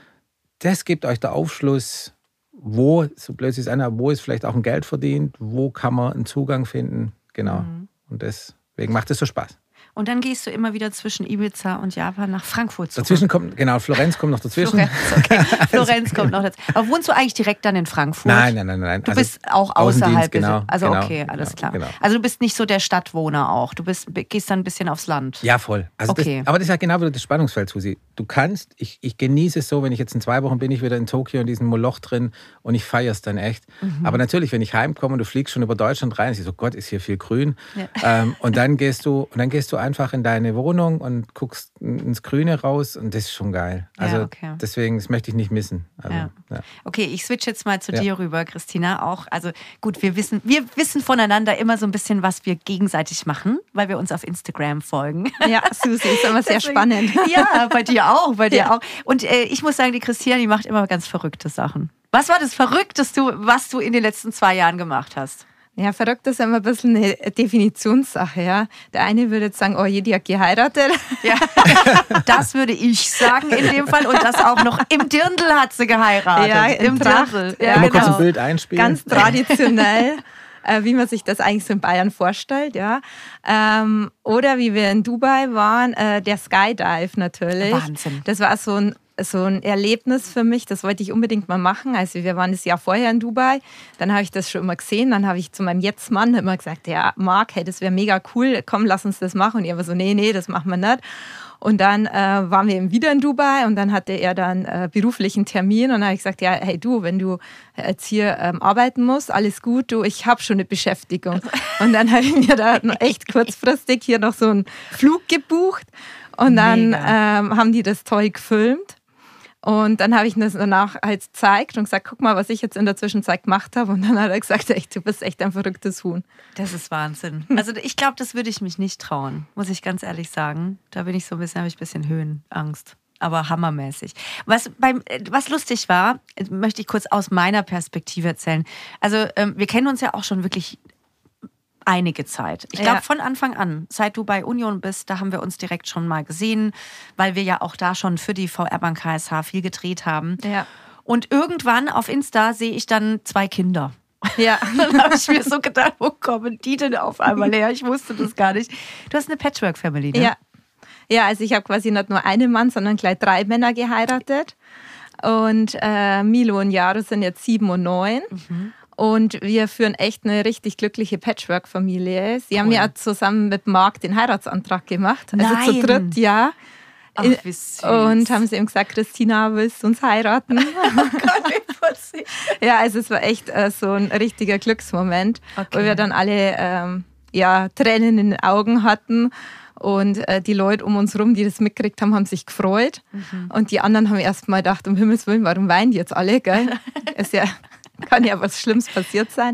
S2: Das gibt euch der Aufschluss, wo, so blöd es ist, wo ist vielleicht auch ein Geld verdient, wo kann man einen Zugang finden. Genau. Und deswegen macht es so Spaß.
S3: Und dann gehst du immer wieder zwischen Ibiza und Japan nach Frankfurt zurück.
S2: Dazwischen kommt, Florenz kommt noch dazwischen.
S3: Florenz kommt noch dazwischen. Aber wohnst du eigentlich direkt dann in Frankfurt?
S2: Nein.
S3: Du bist auch außerhalb.
S2: Genau.
S3: Okay, alles klar. Genau. Also du bist nicht so der Stadtwohner auch. Du gehst dann ein bisschen aufs Land.
S2: Ja, voll. Also aber das ist ja genau wieder das Spannungsfeld, Susi. Du kannst, ich genieße es so, wenn ich jetzt in 2 Wochen bin ich wieder in Tokio in diesem Moloch drin und ich feiere es dann echt. Aber natürlich, wenn ich heimkomme und du fliegst schon über Deutschland rein, ich so, Gott, ist hier viel grün. Ja. Und dann gehst du einfach in deine Wohnung und guckst ins Grüne raus und das ist schon geil. Also deswegen, das möchte ich nicht missen. Also,
S3: ja. Okay, ich switch jetzt mal zu dir rüber, Christina. Auch, also gut, wir wissen voneinander immer so ein bisschen, was wir gegenseitig machen, weil wir uns auf Instagram folgen.
S1: Ja, Susi, ist immer sehr spannend.
S3: Ja, bei dir auch. Auch. Und ich muss sagen, die Christina, die macht immer ganz verrückte Sachen. Was war das Verrückteste, was du in den letzten 2 Jahren gemacht hast?
S1: Ja, verrückt ist ja immer ein bisschen eine Definitionssache, ja. Der eine würde jetzt sagen, oh je, die hat geheiratet.
S3: Ja, das würde ich sagen in dem Fall. Und das auch noch im Dirndl hat sie geheiratet.
S1: Ja, im Dirndl. Ja,
S2: genau. Kurz ein Bild einspielen.
S1: Ganz traditionell, wie man sich das eigentlich so in Bayern vorstellt, ja. Oder wie wir in Dubai waren, der Skydive natürlich.
S3: Wahnsinn.
S1: Das war so ein so ein Erlebnis für mich, das wollte ich unbedingt mal machen. Also wir waren das Jahr vorher in Dubai, dann habe ich das schon immer gesehen, dann habe ich zu meinem Jetzt-Mann immer gesagt, ja Marc, hey, das wäre mega cool, komm, lass uns das machen. Und er war so, nee, das machen wir nicht. Und dann waren wir eben wieder in Dubai und dann hatte er dann beruflichen Termin und dann habe ich gesagt, ja, hey du, wenn du jetzt hier arbeiten musst, alles gut, du, ich habe schon eine Beschäftigung. Und dann habe ich mir da echt kurzfristig hier noch so einen Flug gebucht und dann haben die das toll gefilmt. Und dann habe ich das danach halt gezeigt und gesagt, guck mal, was ich jetzt in der Zwischenzeit gemacht habe. Und dann hat er gesagt, echt, du bist echt ein verrücktes Huhn.
S3: Das ist Wahnsinn. Also ich glaube, das würde ich mich nicht trauen, muss ich ganz ehrlich sagen. Da bin ich so ein bisschen, habe ich ein bisschen Höhenangst. Aber hammermäßig. Was lustig war, möchte ich kurz aus meiner Perspektive erzählen. Also wir kennen uns ja auch schon wirklich einige Zeit. Ich glaube, von Anfang an, seit du bei Union bist, da haben wir uns direkt schon mal gesehen, weil wir ja auch da schon für die VR Bank KSH viel gedreht haben.
S1: Ja.
S3: Und irgendwann auf Insta sehe ich dann 2 Kinder.
S1: Ja.
S3: Dann habe ich mir so gedacht, wo kommen die denn auf einmal her? Ich wusste das gar nicht. Du hast eine Patchwork-Family, ne?
S1: Ja, also ich habe quasi nicht nur einen Mann, sondern gleich 3 Männer geheiratet. Und Milo und Jaro sind jetzt 7 und 9. Und wir führen echt eine richtig glückliche Patchwork-Familie. Sie haben ja zusammen mit Marc den Heiratsantrag gemacht. Also zu dritt, ja.
S3: Ach, wie süß.
S1: Und haben sie ihm gesagt, Christina, willst du uns heiraten? Ja, also es war echt so ein richtiger Glücksmoment, wo wir dann alle Tränen in den Augen hatten. Und die Leute um uns rum, die das mitgekriegt haben, haben sich gefreut. Und die anderen haben erst mal gedacht, um Himmels Willen, warum weinen die jetzt alle? Gell? Kann ja was Schlimmes passiert sein.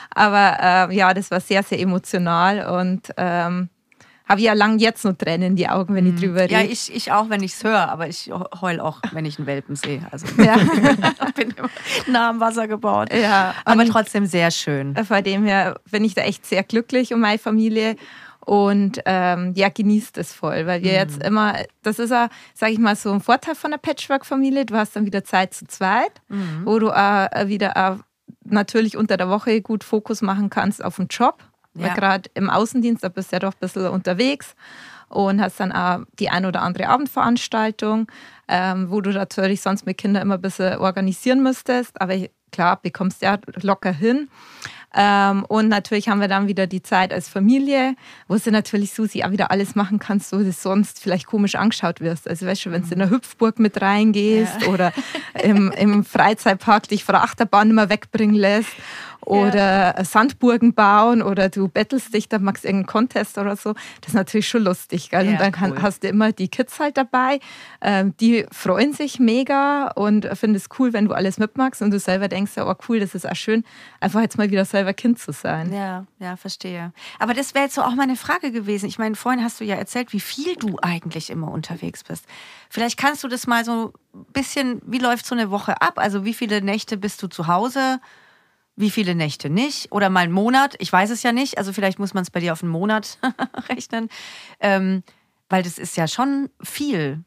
S1: Aber das war sehr, sehr emotional und habe ja lang jetzt noch Tränen in die Augen, wenn ich drüber rede.
S3: Ja, ich auch, wenn ich es höre, aber ich heul auch, wenn ich einen Welpen sehe. Also bin immer nah am Wasser gebaut.
S1: Ja,
S3: aber trotzdem sehr schön.
S1: Von dem her bin ich da echt sehr glücklich um meine Familie. Und genießt es voll, weil wir jetzt immer, das ist ja, sage ich mal, so ein Vorteil von der Patchwork-Familie. Du hast dann wieder Zeit zu zweit, wo du wieder natürlich unter der Woche gut Fokus machen kannst auf den Job. Weil gerade im Außendienst, da bist du ja doch ein bisschen unterwegs und hast dann auch die ein oder andere Abendveranstaltung, wo du natürlich sonst mit Kindern immer ein bisschen organisieren müsstest. Aber klar, bekommst du ja locker hin. Und natürlich haben wir dann wieder die Zeit als Familie, wo du natürlich, Susi, auch wieder alles machen kannst, wo du sonst vielleicht komisch angeschaut wirst. Also weißt du, wenn du in der Hüpfburg mit reingehst oder im Freizeitpark dich von der Achterbahn immer wegbringen lässt oder Sandburgen bauen oder du bettelst dich, dann machst du irgendeinen Contest oder so. Das ist natürlich schon lustig, gell? Und dann hast du immer die Kids halt dabei. Die freuen sich mega und finden es cool, wenn du alles mitmachst und du selber denkst, oh cool, das ist auch schön, einfach jetzt mal wieder selber Kind zu sein.
S3: Ja, verstehe. Aber das wäre jetzt so auch meine Frage gewesen. Ich meine, vorhin hast du ja erzählt, wie viel du eigentlich immer unterwegs bist. Vielleicht kannst du das mal so ein bisschen, wie läuft so eine Woche ab? Also wie viele Nächte bist du zu Hause? Wie viele Nächte nicht? Oder mal einen Monat? Ich weiß es ja nicht. Also vielleicht muss man es bei dir auf einen Monat rechnen. Weil das ist ja schon viel.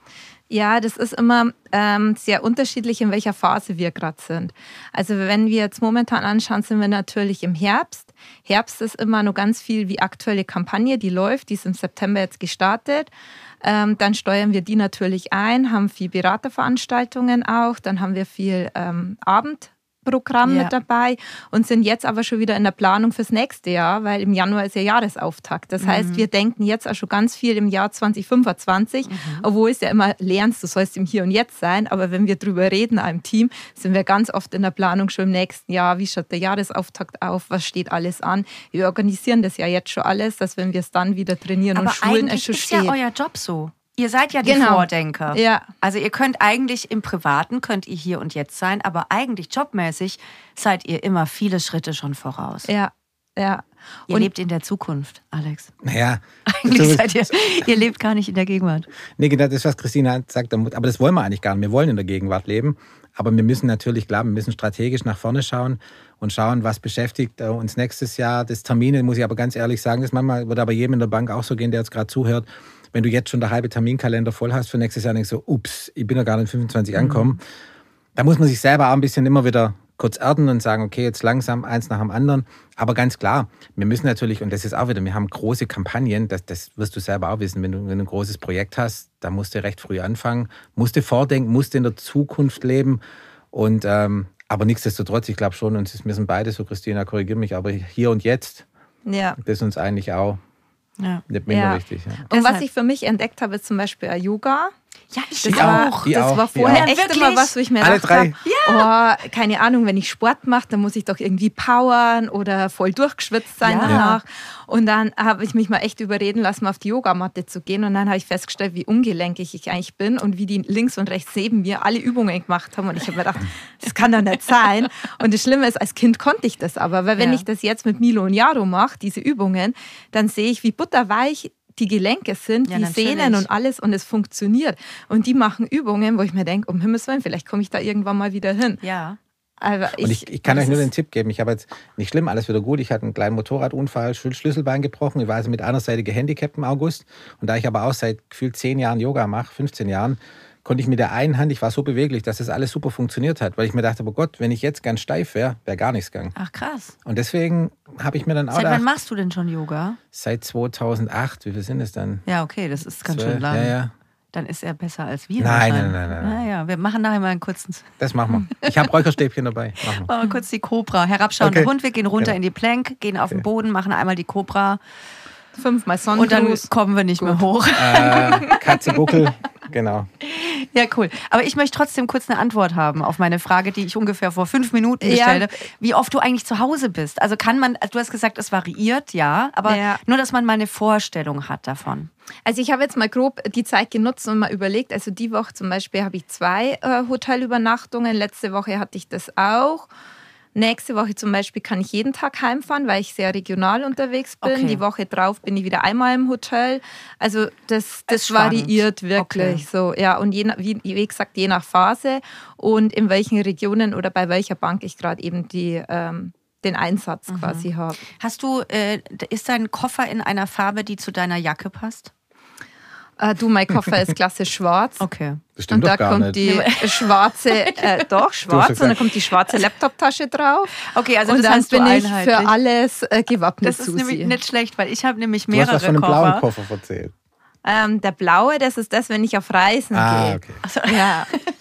S1: Ja, das ist immer sehr unterschiedlich, in welcher Phase wir gerade sind. Also wenn wir jetzt momentan anschauen, sind wir natürlich im Herbst. Herbst ist immer noch ganz viel wie aktuelle Kampagne, die läuft, die ist im September jetzt gestartet. Dann steuern wir die natürlich ein, haben viel Beraterveranstaltungen auch, dann haben wir viel Abendprogramm mit dabei und sind jetzt aber schon wieder in der Planung fürs nächste Jahr, weil im Januar ist ja Jahresauftakt. Das heißt, wir denken jetzt auch schon ganz viel im Jahr 2025, obwohl es ja immer lernst, du sollst im Hier und Jetzt sein, aber wenn wir drüber reden im Team, sind wir ganz oft in der Planung schon im nächsten Jahr, wie schaut der Jahresauftakt auf, was steht alles an. Wir organisieren das ja jetzt schon alles, dass wenn wir es dann wieder trainieren und schulen, es schon steht.
S3: Aber eigentlich ist ja euer Job so. Ihr seid ja die Vordenker.
S1: Ja.
S3: Also ihr könnt eigentlich im Privaten, könnt ihr hier und jetzt sein, aber eigentlich jobmäßig seid ihr immer viele Schritte schon voraus.
S1: Ja.
S3: Ihr lebt in der Zukunft, Alex.
S2: Naja.
S3: Eigentlich seid ihr lebt gar nicht in der Gegenwart.
S2: Nee, genau, das ist, was Christina sagt. Aber das wollen wir eigentlich gar nicht. Wir wollen in der Gegenwart leben. Aber wir müssen natürlich, klar, wir müssen strategisch nach vorne schauen und schauen, was beschäftigt uns nächstes Jahr. Das Termine, muss ich aber ganz ehrlich sagen, das manchmal wird aber jedem in der Bank auch so gehen, der jetzt gerade zuhört. Wenn du jetzt schon der halbe Terminkalender voll hast für nächstes Jahr, denkst du, ups, ich bin ja gar nicht 25 angekommen. Da muss man sich selber auch ein bisschen immer wieder kurz erden und sagen, okay, jetzt langsam eins nach dem anderen. Aber ganz klar, wir müssen natürlich, und das ist auch wieder, wir haben große Kampagnen, das wirst du selber auch wissen, wenn du ein großes Projekt hast, da musst du recht früh anfangen, musst du vordenken, musst du in der Zukunft leben. Und aber nichtsdestotrotz, ich glaube schon, und wir sind beide so, Christina, korrigiere mich, aber hier und jetzt, das ist uns eigentlich auch nicht minder wichtig. Ja.
S1: Und was ich für mich entdeckt habe, ist zum Beispiel Yoga.
S3: Ja, ich
S1: Das war vorher echt immer was, wo ich mir
S2: Alle
S1: gedacht
S2: drei.
S1: habe, keine Ahnung, wenn ich Sport mache, dann muss ich doch irgendwie powern oder voll durchgeschwitzt sein danach. Und dann habe ich mich mal echt überreden lassen, mal auf die Yogamatte zu gehen. Und dann habe ich festgestellt, wie ungelenkig ich eigentlich bin und wie die links und rechts neben mir alle Übungen gemacht haben. Und ich habe mir gedacht, das kann doch nicht sein. Und das Schlimme ist, als Kind konnte ich das aber. Weil wenn ich das jetzt mit Milo und Jaro mache, diese Übungen, dann sehe ich, wie butterweich die Gelenke sind, die Sehnen und alles, und es funktioniert. Und die machen Übungen, wo ich mir denke, um Himmels Willen, vielleicht komme ich da irgendwann mal wieder hin.
S3: Ja.
S1: Aber
S2: ich kann euch nur den Tipp geben, ich habe jetzt nicht schlimm, alles wieder gut, ich hatte einen kleinen Motorradunfall, Schlüsselbein gebrochen, ich war also mit einer Seite gehandicapt im August, und da ich aber auch seit gefühlt 10 Jahren Yoga mache, 15 Jahren, konnte ich mit der einen Hand, ich war so beweglich, dass das alles super funktioniert hat, weil ich mir dachte, oh Gott, wenn ich jetzt ganz steif wäre gar nichts gegangen.
S3: Ach krass.
S2: Und deswegen habe ich mir dann auch
S3: Seit wann machst du denn schon Yoga?
S2: Seit 2008, wie viel sind es dann?
S3: Ja, okay, das ist ganz schön lang.
S2: Ja.
S3: Dann ist er besser als wir.
S2: Nein.
S3: Naja, wir machen nachher mal einen kurzen...
S2: Das machen wir. Ich habe Räucherstäbchen dabei.
S3: Machen wir kurz die Cobra. Herabschauender Hund, wir gehen runter in die Plank, gehen auf den Boden, machen einmal die Cobra.
S1: 5-mal Sonnengruß.
S3: Und dann kommen wir nicht mehr hoch.
S2: Katze, Buckel, genau.
S3: Ja, cool. Aber ich möchte trotzdem kurz eine Antwort haben auf meine Frage, die ich ungefähr vor 5 Minuten gestellt habe. Wie oft du eigentlich zu Hause bist. Also kann man, du hast gesagt, es variiert, aber nur, dass man mal eine Vorstellung hat davon.
S1: Also ich habe jetzt mal grob die Zeit genutzt und mal überlegt, also die Woche zum Beispiel habe ich 2 Hotelübernachtungen, letzte Woche hatte ich das auch. Nächste Woche zum Beispiel kann ich jeden Tag heimfahren, weil ich sehr regional unterwegs bin. Okay. Die Woche drauf bin ich wieder einmal im Hotel. Also das variiert wirklich so. Ja, und wie gesagt, je nach Phase und in welchen Regionen oder bei welcher Bank ich gerade eben den Einsatz quasi habe.
S3: Ist dein Koffer in einer Farbe, die zu deiner Jacke passt?
S1: Mein Koffer ist klassisch schwarz.
S3: Okay.
S2: Das stimmt
S1: und
S2: doch gar
S1: kommt
S2: nicht.
S1: Die schwarze, schwarz, und dann kommt die schwarze Laptoptasche drauf.
S3: Okay, also
S1: und
S3: das
S1: dann
S3: heißt, bin
S1: ich für alles gewappnet.
S3: Das ist nämlich nicht schlecht, weil ich habe nämlich
S2: Du
S3: mehrere
S2: hast was von einem
S3: Koffer.
S2: blauen Koffer erzählt.
S1: Der blaue, das ist das, wenn ich auf Reisen gehe.
S2: Okay.
S3: Also,
S1: ja.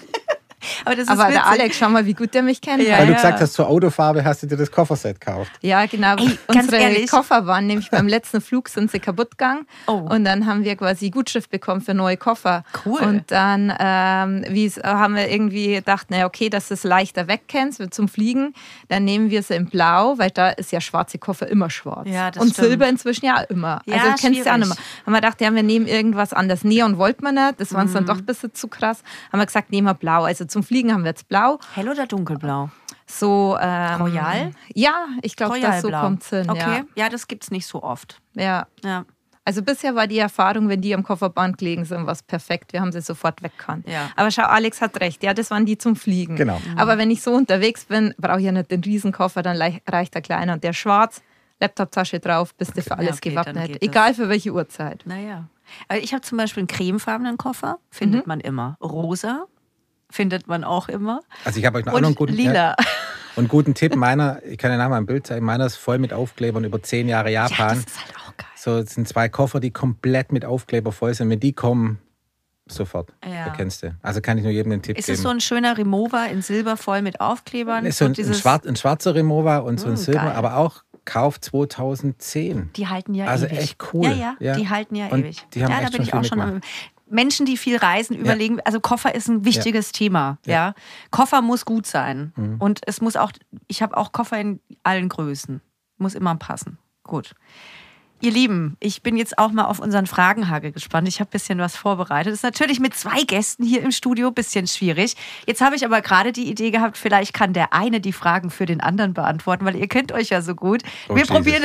S3: Aber
S1: der Alex, schau mal, wie gut der mich kennt.
S3: Ja,
S2: weil du gesagt hast, zur Autofarbe hast du dir das Kofferset gekauft.
S1: Ja, genau. Unsere Koffer waren nämlich beim letzten Flug sind sie kaputt gegangen. Und dann haben wir quasi Gutschrift bekommen für neue Koffer.
S3: Cool.
S1: Und dann haben wir irgendwie gedacht, naja, okay, dass du es leichter wegkennst zum Fliegen, dann nehmen wir sie in Blau, weil da ist ja schwarze Koffer immer schwarz.
S3: Ja, das
S1: und
S3: stimmt.
S1: Silber inzwischen ja immer.
S3: Ja,
S1: also kennst du ja auch nicht mehr. Haben wir gedacht, ja, wir nehmen irgendwas anderes. Neon wollten wir nicht, das war uns dann doch ein bisschen zu krass. Haben wir gesagt, nehmen wir Blau. Also zum Fliegen haben wir jetzt Blau.
S3: Hell oder dunkelblau?
S1: So
S3: Royal?
S1: Ja, ich glaube, das so kommt es hin.
S3: Okay, ja, das gibt es nicht so oft.
S1: Ja. Also bisher war die Erfahrung, wenn die am Kofferband gelegen sind, was perfekt. Wir haben sie sofort weggekannt.
S3: Ja.
S1: Aber schau, Alex hat recht. Ja, das waren die zum Fliegen.
S2: Genau.
S1: Aber wenn ich so unterwegs bin, brauche ich ja nicht den Riesenkoffer, dann reicht der kleine. Und der schwarz, Laptoptasche drauf, bist du für alles gewappnet. Egal für welche Uhrzeit.
S3: Naja. Also ich habe zum Beispiel einen cremefarbenen Koffer, findet man immer. Rosa findet man auch immer.
S2: Also ich habe euch noch einen guten
S3: lila.
S2: Und guten Tipp, ich kann ja nachher mal ein Bild zeigen, meiner ist voll mit Aufklebern über 10 Jahre Japan.
S3: Ja, das ist halt auch geil.
S2: So, es sind 2 Koffer, die komplett mit Aufkleber voll sind. Wenn die kommen, sofort.
S3: Ja.
S2: Erkennst du. Also kann ich nur jedem den Tipp geben.
S3: Ist es so ein schöner Remover in Silber voll mit Aufklebern?
S2: Ist so ein schwarzer Remover und so ein Silber,
S3: geil.
S2: aber auch Kauf 2010.
S3: Die halten ja
S2: also
S3: ewig.
S2: Also echt cool.
S3: Ja, die halten ja
S2: und
S3: ewig.
S2: Die haben
S3: da
S2: echt
S3: bin ich auch schon
S2: mitgemacht.
S3: Menschen, die viel reisen, überlegen, also Koffer ist ein wichtiges Thema. Ja. Koffer muss gut sein. Und es muss auch, ich habe auch Koffer in allen Größen. Muss immer passen. Gut. Ihr Lieben, ich bin jetzt auch mal auf unseren Fragenhagel gespannt. Ich habe ein bisschen was vorbereitet. Das ist natürlich mit 2 Gästen hier im Studio ein bisschen schwierig. Jetzt habe ich aber gerade die Idee gehabt, vielleicht kann der eine die Fragen für den anderen beantworten, weil ihr kennt euch ja so gut. Wir probieren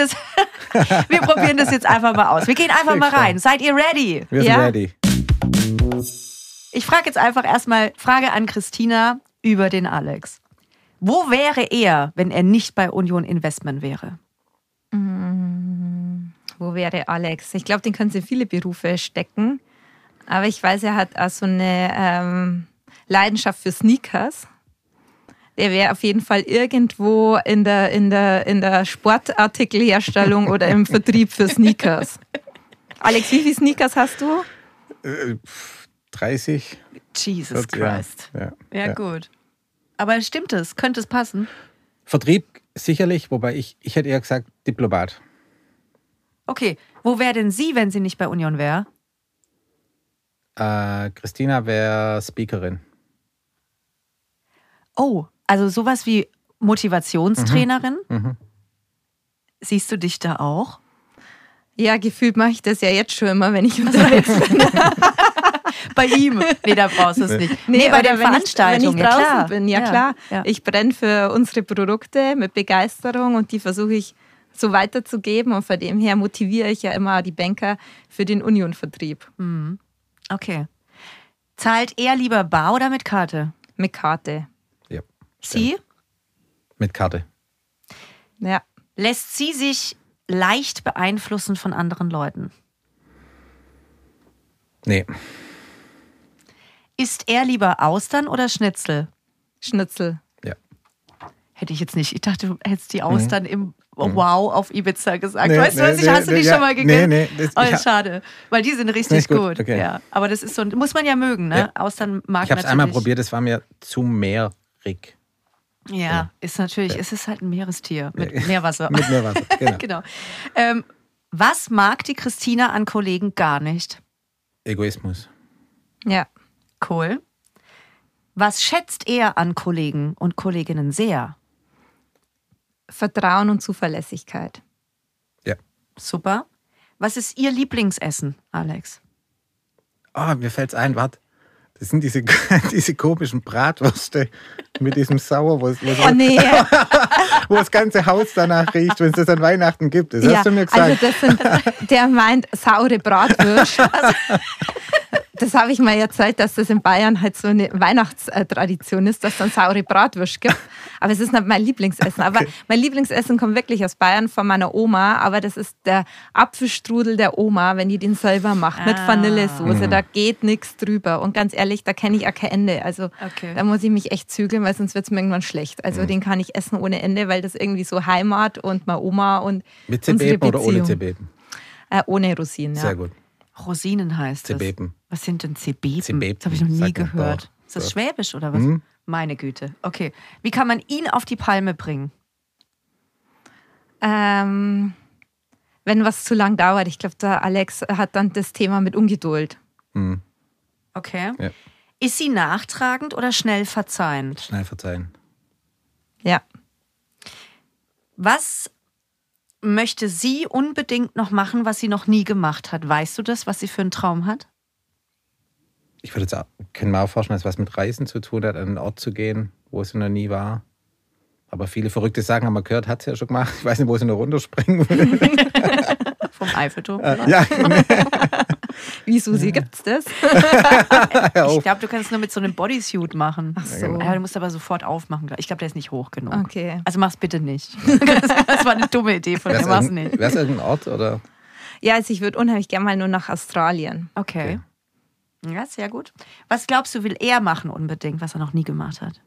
S3: das jetzt einfach mal aus. Wir gehen einfach mal rein. Seid ihr ready?
S2: Wir sind ready.
S3: Ich frage jetzt einfach erstmal, Frage an Christina über den Alex. Wo wäre er, wenn er nicht bei Union Investment wäre?
S1: Wo wäre Alex? Ich glaube, den können sie viele Berufe stecken. Aber ich weiß, er hat auch so eine Leidenschaft für Sneakers. Der wäre auf jeden Fall irgendwo in der Sportartikelherstellung oder im Vertrieb für Sneakers. Alex, wie viele Sneakers hast du?
S2: 30.
S3: Jesus Christ. Ja, gut. Aber stimmt es? Könnte es passen?
S2: Vertrieb sicherlich, wobei ich hätte eher gesagt Diplomat.
S3: Okay, wo wäre denn sie, wenn sie nicht bei Union wäre?
S2: Christina wäre Speakerin.
S3: Oh, also sowas wie Motivationstrainerin? Siehst du dich da auch?
S1: Ja, gefühlt mache ich das ja jetzt schon immer, wenn ich unterwegs bin.
S3: Bei ihm? Nee, da brauchst du es nicht. Nee, bei den Veranstaltungen.
S1: Wenn ich draußen bin, ja klar. Ja. Ich brenne für unsere Produkte mit Begeisterung und die versuche ich so weiterzugeben. Und von dem her motiviere ich ja immer die Banker für den Union-Vertrieb.
S3: Okay. Zahlt er lieber bar oder mit Karte?
S1: Mit Karte.
S2: Ja.
S3: Sie?
S2: Mit Karte.
S1: Ja.
S3: Lässt sie sich leicht beeinflussen von anderen Leuten?
S2: Nee.
S3: Isst er lieber Austern oder Schnitzel?
S1: Schnitzel.
S2: Ja.
S3: Hätte ich jetzt nicht. Ich dachte, du hättest die Austern im Wow auf Ibiza gesagt.
S2: Nee,
S3: weißt du was? Hast du die schon mal gegessen?
S2: Nee.
S3: Schade. Weil die sind richtig gut.
S2: Okay.
S3: Ja. Aber das ist so, muss man ja mögen, ne?
S2: Ja.
S3: Austern mag
S2: ich habe es einmal probiert, das war mir zu mehrig.
S3: Ja, ist natürlich, es ist halt ein Meerestier mit Meerwasser.
S2: Mit Meerwasser, genau.
S3: Genau. Was mag die Christina an Kollegen gar nicht?
S2: Egoismus.
S1: Ja.
S3: Cool. Was schätzt er an Kollegen und Kolleginnen sehr?
S1: Vertrauen und Zuverlässigkeit.
S2: Ja.
S3: Super. Was ist Ihr Lieblingsessen, Alex?
S2: Oh, mir fällt's ein, warte. Das sind diese komischen Bratwürste mit diesem Sauer, wo das ganze Haus danach riecht, wenn es das an Weihnachten gibt. Das hast du mir gesagt.
S1: Also der meint saure Bratwürste. Das habe ich mal erzählt, dass das in Bayern halt so eine Weihnachtstradition ist, dass es dann saure Bratwürste gibt. Aber es ist nicht mein Lieblingsessen. Aber mein Lieblingsessen kommt wirklich aus Bayern von meiner Oma. Aber das ist der Apfelstrudel der Oma, wenn die den selber macht mit Vanillesoße. Da geht nichts drüber. Und ganz ehrlich, da kenne ich auch kein Ende. Also da muss ich mich echt zügeln, weil sonst wird es mir irgendwann schlecht. Also den kann ich essen ohne Ende, weil das irgendwie so Heimat und meine Oma und
S2: mit Zebeben oder ohne Zebeben?
S1: Ohne Rosinen, ja.
S2: Sehr gut.
S3: Rosinen heißt es.
S2: Zebeben.
S3: Was sind denn Zebeben?
S2: Zebeben.
S3: Das habe ich noch nie
S2: Sag mal,
S3: gehört.
S2: doch.
S3: Ist das Schwäbisch oder was? Meine Güte. Okay. Wie kann man ihn auf die Palme bringen?
S1: Wenn was zu lang dauert. Ich glaube, der Alex hat dann das Thema mit Ungeduld.
S3: Okay.
S2: Ja.
S3: Ist sie nachtragend oder schnell verzeihend?
S2: Schnell verzeihen.
S1: Ja.
S3: Was möchte sie unbedingt noch machen, was sie noch nie gemacht hat? Weißt du das, was sie für einen Traum hat?
S2: Ich würde jetzt können mir auch vorstellen, dass es was mit Reisen zu tun hat, an einen Ort zu gehen, wo sie noch nie war. Aber viele verrückte Sachen haben wir gehört, hat sie ja schon gemacht. Ich weiß nicht, wo sie noch runterspringen will.
S3: Vom Eiffelturm?
S2: Ja.
S1: Wie, Susi, gibt's das?
S3: Ich glaube, du kannst es nur mit so einem Bodysuit machen.
S1: Ach so.
S3: Ja, du musst aber sofort aufmachen. Ich glaube, der ist nicht hoch genug.
S1: Okay.
S3: Also mach's bitte nicht. Das war eine dumme Idee von mir. Mach's nicht.
S2: Wäre es irgendein Ort? Oder?
S1: Ja, also ich würde unheimlich gerne mal nur nach Australien.
S3: Okay. Ja, sehr gut. Was glaubst du, will er machen unbedingt, was er noch nie gemacht hat?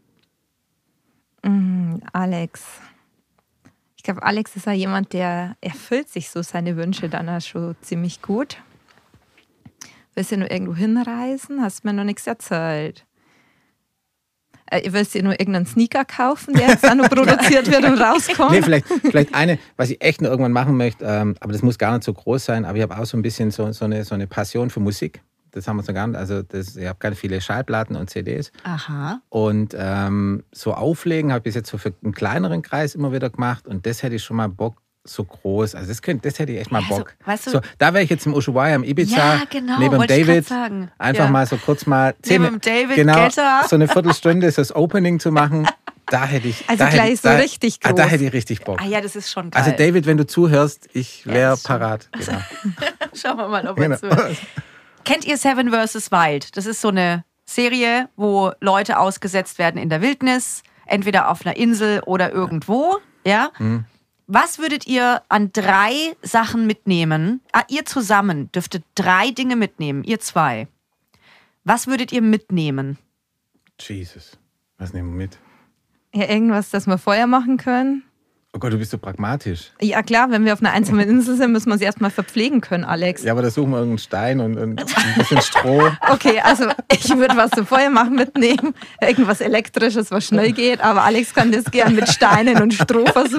S1: Alex. Ich glaube, Alex ist ja jemand, der erfüllt sich so seine Wünsche dann auch schon ziemlich gut. Willst du nur irgendwo hinreisen? Hast mir noch nichts erzählt. Willst du nur irgendeinen Sneaker kaufen, der jetzt auch noch produziert wird und rauskommt?
S2: Nee, vielleicht eine, was ich echt noch irgendwann machen möchte, aber das muss gar nicht so groß sein, aber ich habe auch so ein bisschen so eine Passion für Musik. Das haben wir so gar nicht. Also ich habe ganz viele Schallplatten und CDs.
S3: Aha.
S2: Und so Auflegen habe ich bis jetzt so für einen kleineren Kreis immer wieder gemacht. Und das hätte ich schon mal Bock, so groß. Also das hätte ich echt mal Bock.
S3: Also, weißt du,
S2: so, da wäre ich jetzt im Ushuaia, am Ibiza,
S3: ja, genau,
S2: neben David.
S3: Sagen.
S2: Einfach mal so kurz mal
S3: neben David
S2: genau,
S3: Getter.
S2: so eine Viertelstunde so das Opening zu machen. Da hätte ich.
S1: Also gleich so richtig groß.
S2: Da hätte ich richtig Bock.
S3: Ah ja, das ist schon geil.
S2: Also David, wenn du zuhörst, ich wäre parat. Genau.
S3: Schauen wir mal, ob er zuhört. Kennt ihr Seven vs. Wild? Das ist so eine Serie, wo Leute ausgesetzt werden in der Wildnis, entweder auf einer Insel oder irgendwo. Ja? Was würdet ihr an 3 Sachen mitnehmen? Ihr zusammen dürftet 3 Dinge mitnehmen, ihr 2. Was würdet ihr mitnehmen?
S2: Jesus, was nehmen wir mit?
S1: Ja, irgendwas, dass wir Feuer machen können.
S2: Oh Gott, du bist so pragmatisch.
S1: Ja klar, wenn wir auf einer einsamen Insel sind, müssen wir sie erstmal verpflegen können, Alex.
S2: Ja, aber da suchen wir irgendeinen Stein und ein bisschen Stroh.
S1: Okay, also ich würde was zum Feuer machen mitnehmen. Irgendwas Elektrisches, was schnell geht. Aber Alex kann das gern mit Steinen und Stroh versuchen.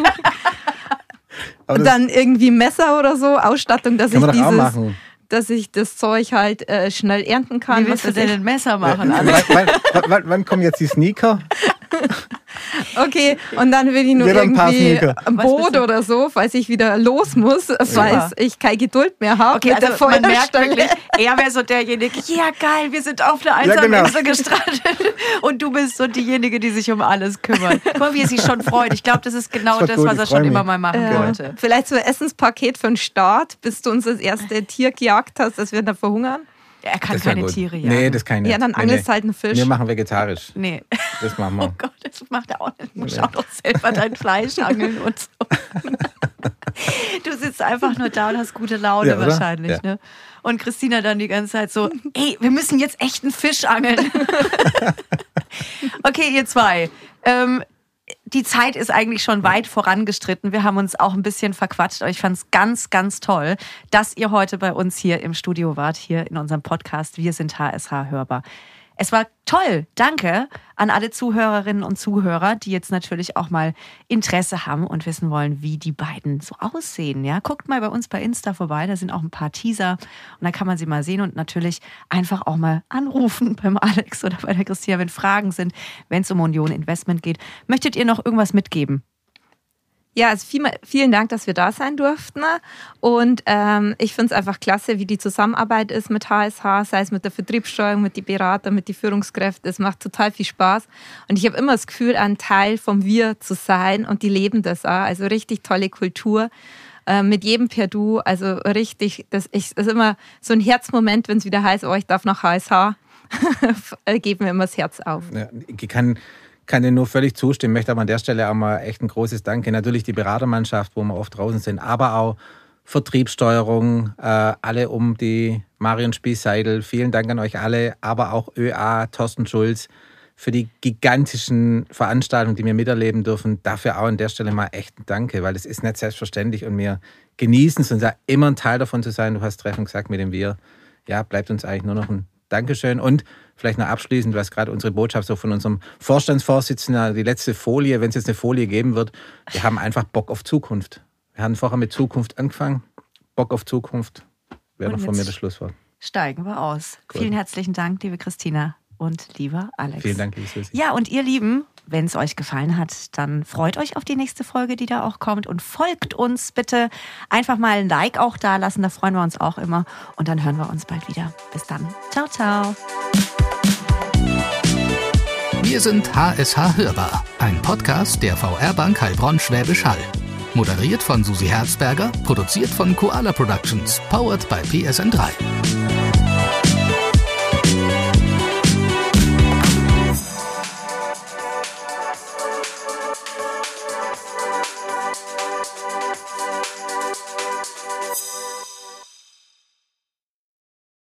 S1: Und dann irgendwie Messer oder so, Ausstattung, dass ich das Zeug halt schnell ernten kann.
S3: Wie willst du denn ein Messer machen?
S2: Wann kommen jetzt die Sneaker?
S1: Okay, und dann will ich nur irgendwie ein Boot oder so, falls ich wieder los muss, falls ich keine Geduld mehr habe.
S3: Okay, also man merkt wirklich, er wäre so derjenige, ja geil, wir sind auf einer einsamen Insel gestrandet und du bist so diejenige, die sich um alles kümmert. Guck mal, wie er sich schon freut. Ich glaube, das ist genau das, was er schon immer mal machen wollte.
S1: Vielleicht so ein Essenspaket für den Start, bis du uns das erste Tier gejagt hast, dass wir da verhungern.
S3: Er kann keine Tiere jagen.
S2: Nee, das kann ich nicht.
S1: Ja, dann angelst halt einen Fisch.
S2: Wir machen vegetarisch.
S3: Nee.
S2: Das machen wir.
S3: Oh Gott, das macht er auch nicht. Du musst auch noch selber dein Fleisch angeln und so. Du sitzt einfach nur da und hast gute Laune wahrscheinlich. Ja. Ne? Und Christina dann die ganze Zeit so, ey, wir müssen jetzt echt einen Fisch angeln. Okay, ihr zwei. Die Zeit ist eigentlich schon weit vorangestritten. Wir haben uns auch ein bisschen verquatscht, aber ich fand es ganz, ganz toll, dass ihr heute bei uns hier im Studio wart, hier in unserem Podcast Wir sind HSH hörbar. Es war toll. Danke an alle Zuhörerinnen und Zuhörer, die jetzt natürlich auch mal Interesse haben und wissen wollen, wie die beiden so aussehen. Ja, guckt mal bei uns bei Insta vorbei, da sind auch ein paar Teaser und dann kann man sie mal sehen und natürlich einfach auch mal anrufen beim Alex oder bei der Christina, wenn Fragen sind, wenn es um Union Investment geht. Möchtet ihr noch irgendwas mitgeben?
S1: Ja, also vielen Dank, dass wir da sein durften. Und ich finde es einfach klasse, wie die Zusammenarbeit ist mit HSH, sei es mit der Vertriebssteuerung, mit den Beratern, mit den Führungskräften. Es macht total viel Spaß. Und ich habe immer das Gefühl, ein Teil vom Wir zu sein. Und die leben das auch. Also richtig tolle Kultur. Mit jedem per Du. Also richtig, das ist immer so ein Herzmoment, wenn es wieder heißt, oh, ich darf nach HSH. Geben wir immer das Herz auf.
S2: Ja, ich kann dir nur völlig zustimmen, möchte aber an der Stelle auch mal echt ein großes Danke. Natürlich die Beratermannschaft, wo wir oft draußen sind, aber auch Vertriebssteuerung, alle um die Marion Spieß-Seidel. Vielen Dank an euch alle, aber auch ÖA, Thorsten Schulz, für die gigantischen Veranstaltungen, die wir miterleben dürfen. Dafür auch an der Stelle mal echt ein Danke, weil es ist nicht selbstverständlich und wir genießen es und da immer ein Teil davon zu sein. Du hast treffend gesagt mit dem Wir. Ja, bleibt uns eigentlich nur noch ein Dankeschön und vielleicht noch abschließend, was gerade unsere Botschaft so von unserem Vorstandsvorsitzenden, die letzte Folie, wenn es jetzt eine Folie geben wird, wir haben einfach Bock auf Zukunft. Wir haben vorher mit Zukunft angefangen. Bock auf Zukunft wäre noch von mir das Schlusswort.
S3: Steigen wir aus. Cool. Vielen herzlichen Dank, liebe Christina und lieber Alex.
S2: Vielen Dank, liebe Susi.
S3: Ja, und ihr Lieben, wenn es euch gefallen hat, dann freut euch auf die nächste Folge, die da auch kommt und folgt uns bitte. Einfach mal ein Like auch da lassen, da freuen wir uns auch immer. Und dann hören wir uns bald wieder. Bis dann. Ciao, ciao.
S4: Wir sind HSH hörbar, ein Podcast der VR Bank Heilbronn Schwäbisch Hall. Moderiert von Susi Herzberger, produziert von Koala Productions, powered by PSN3.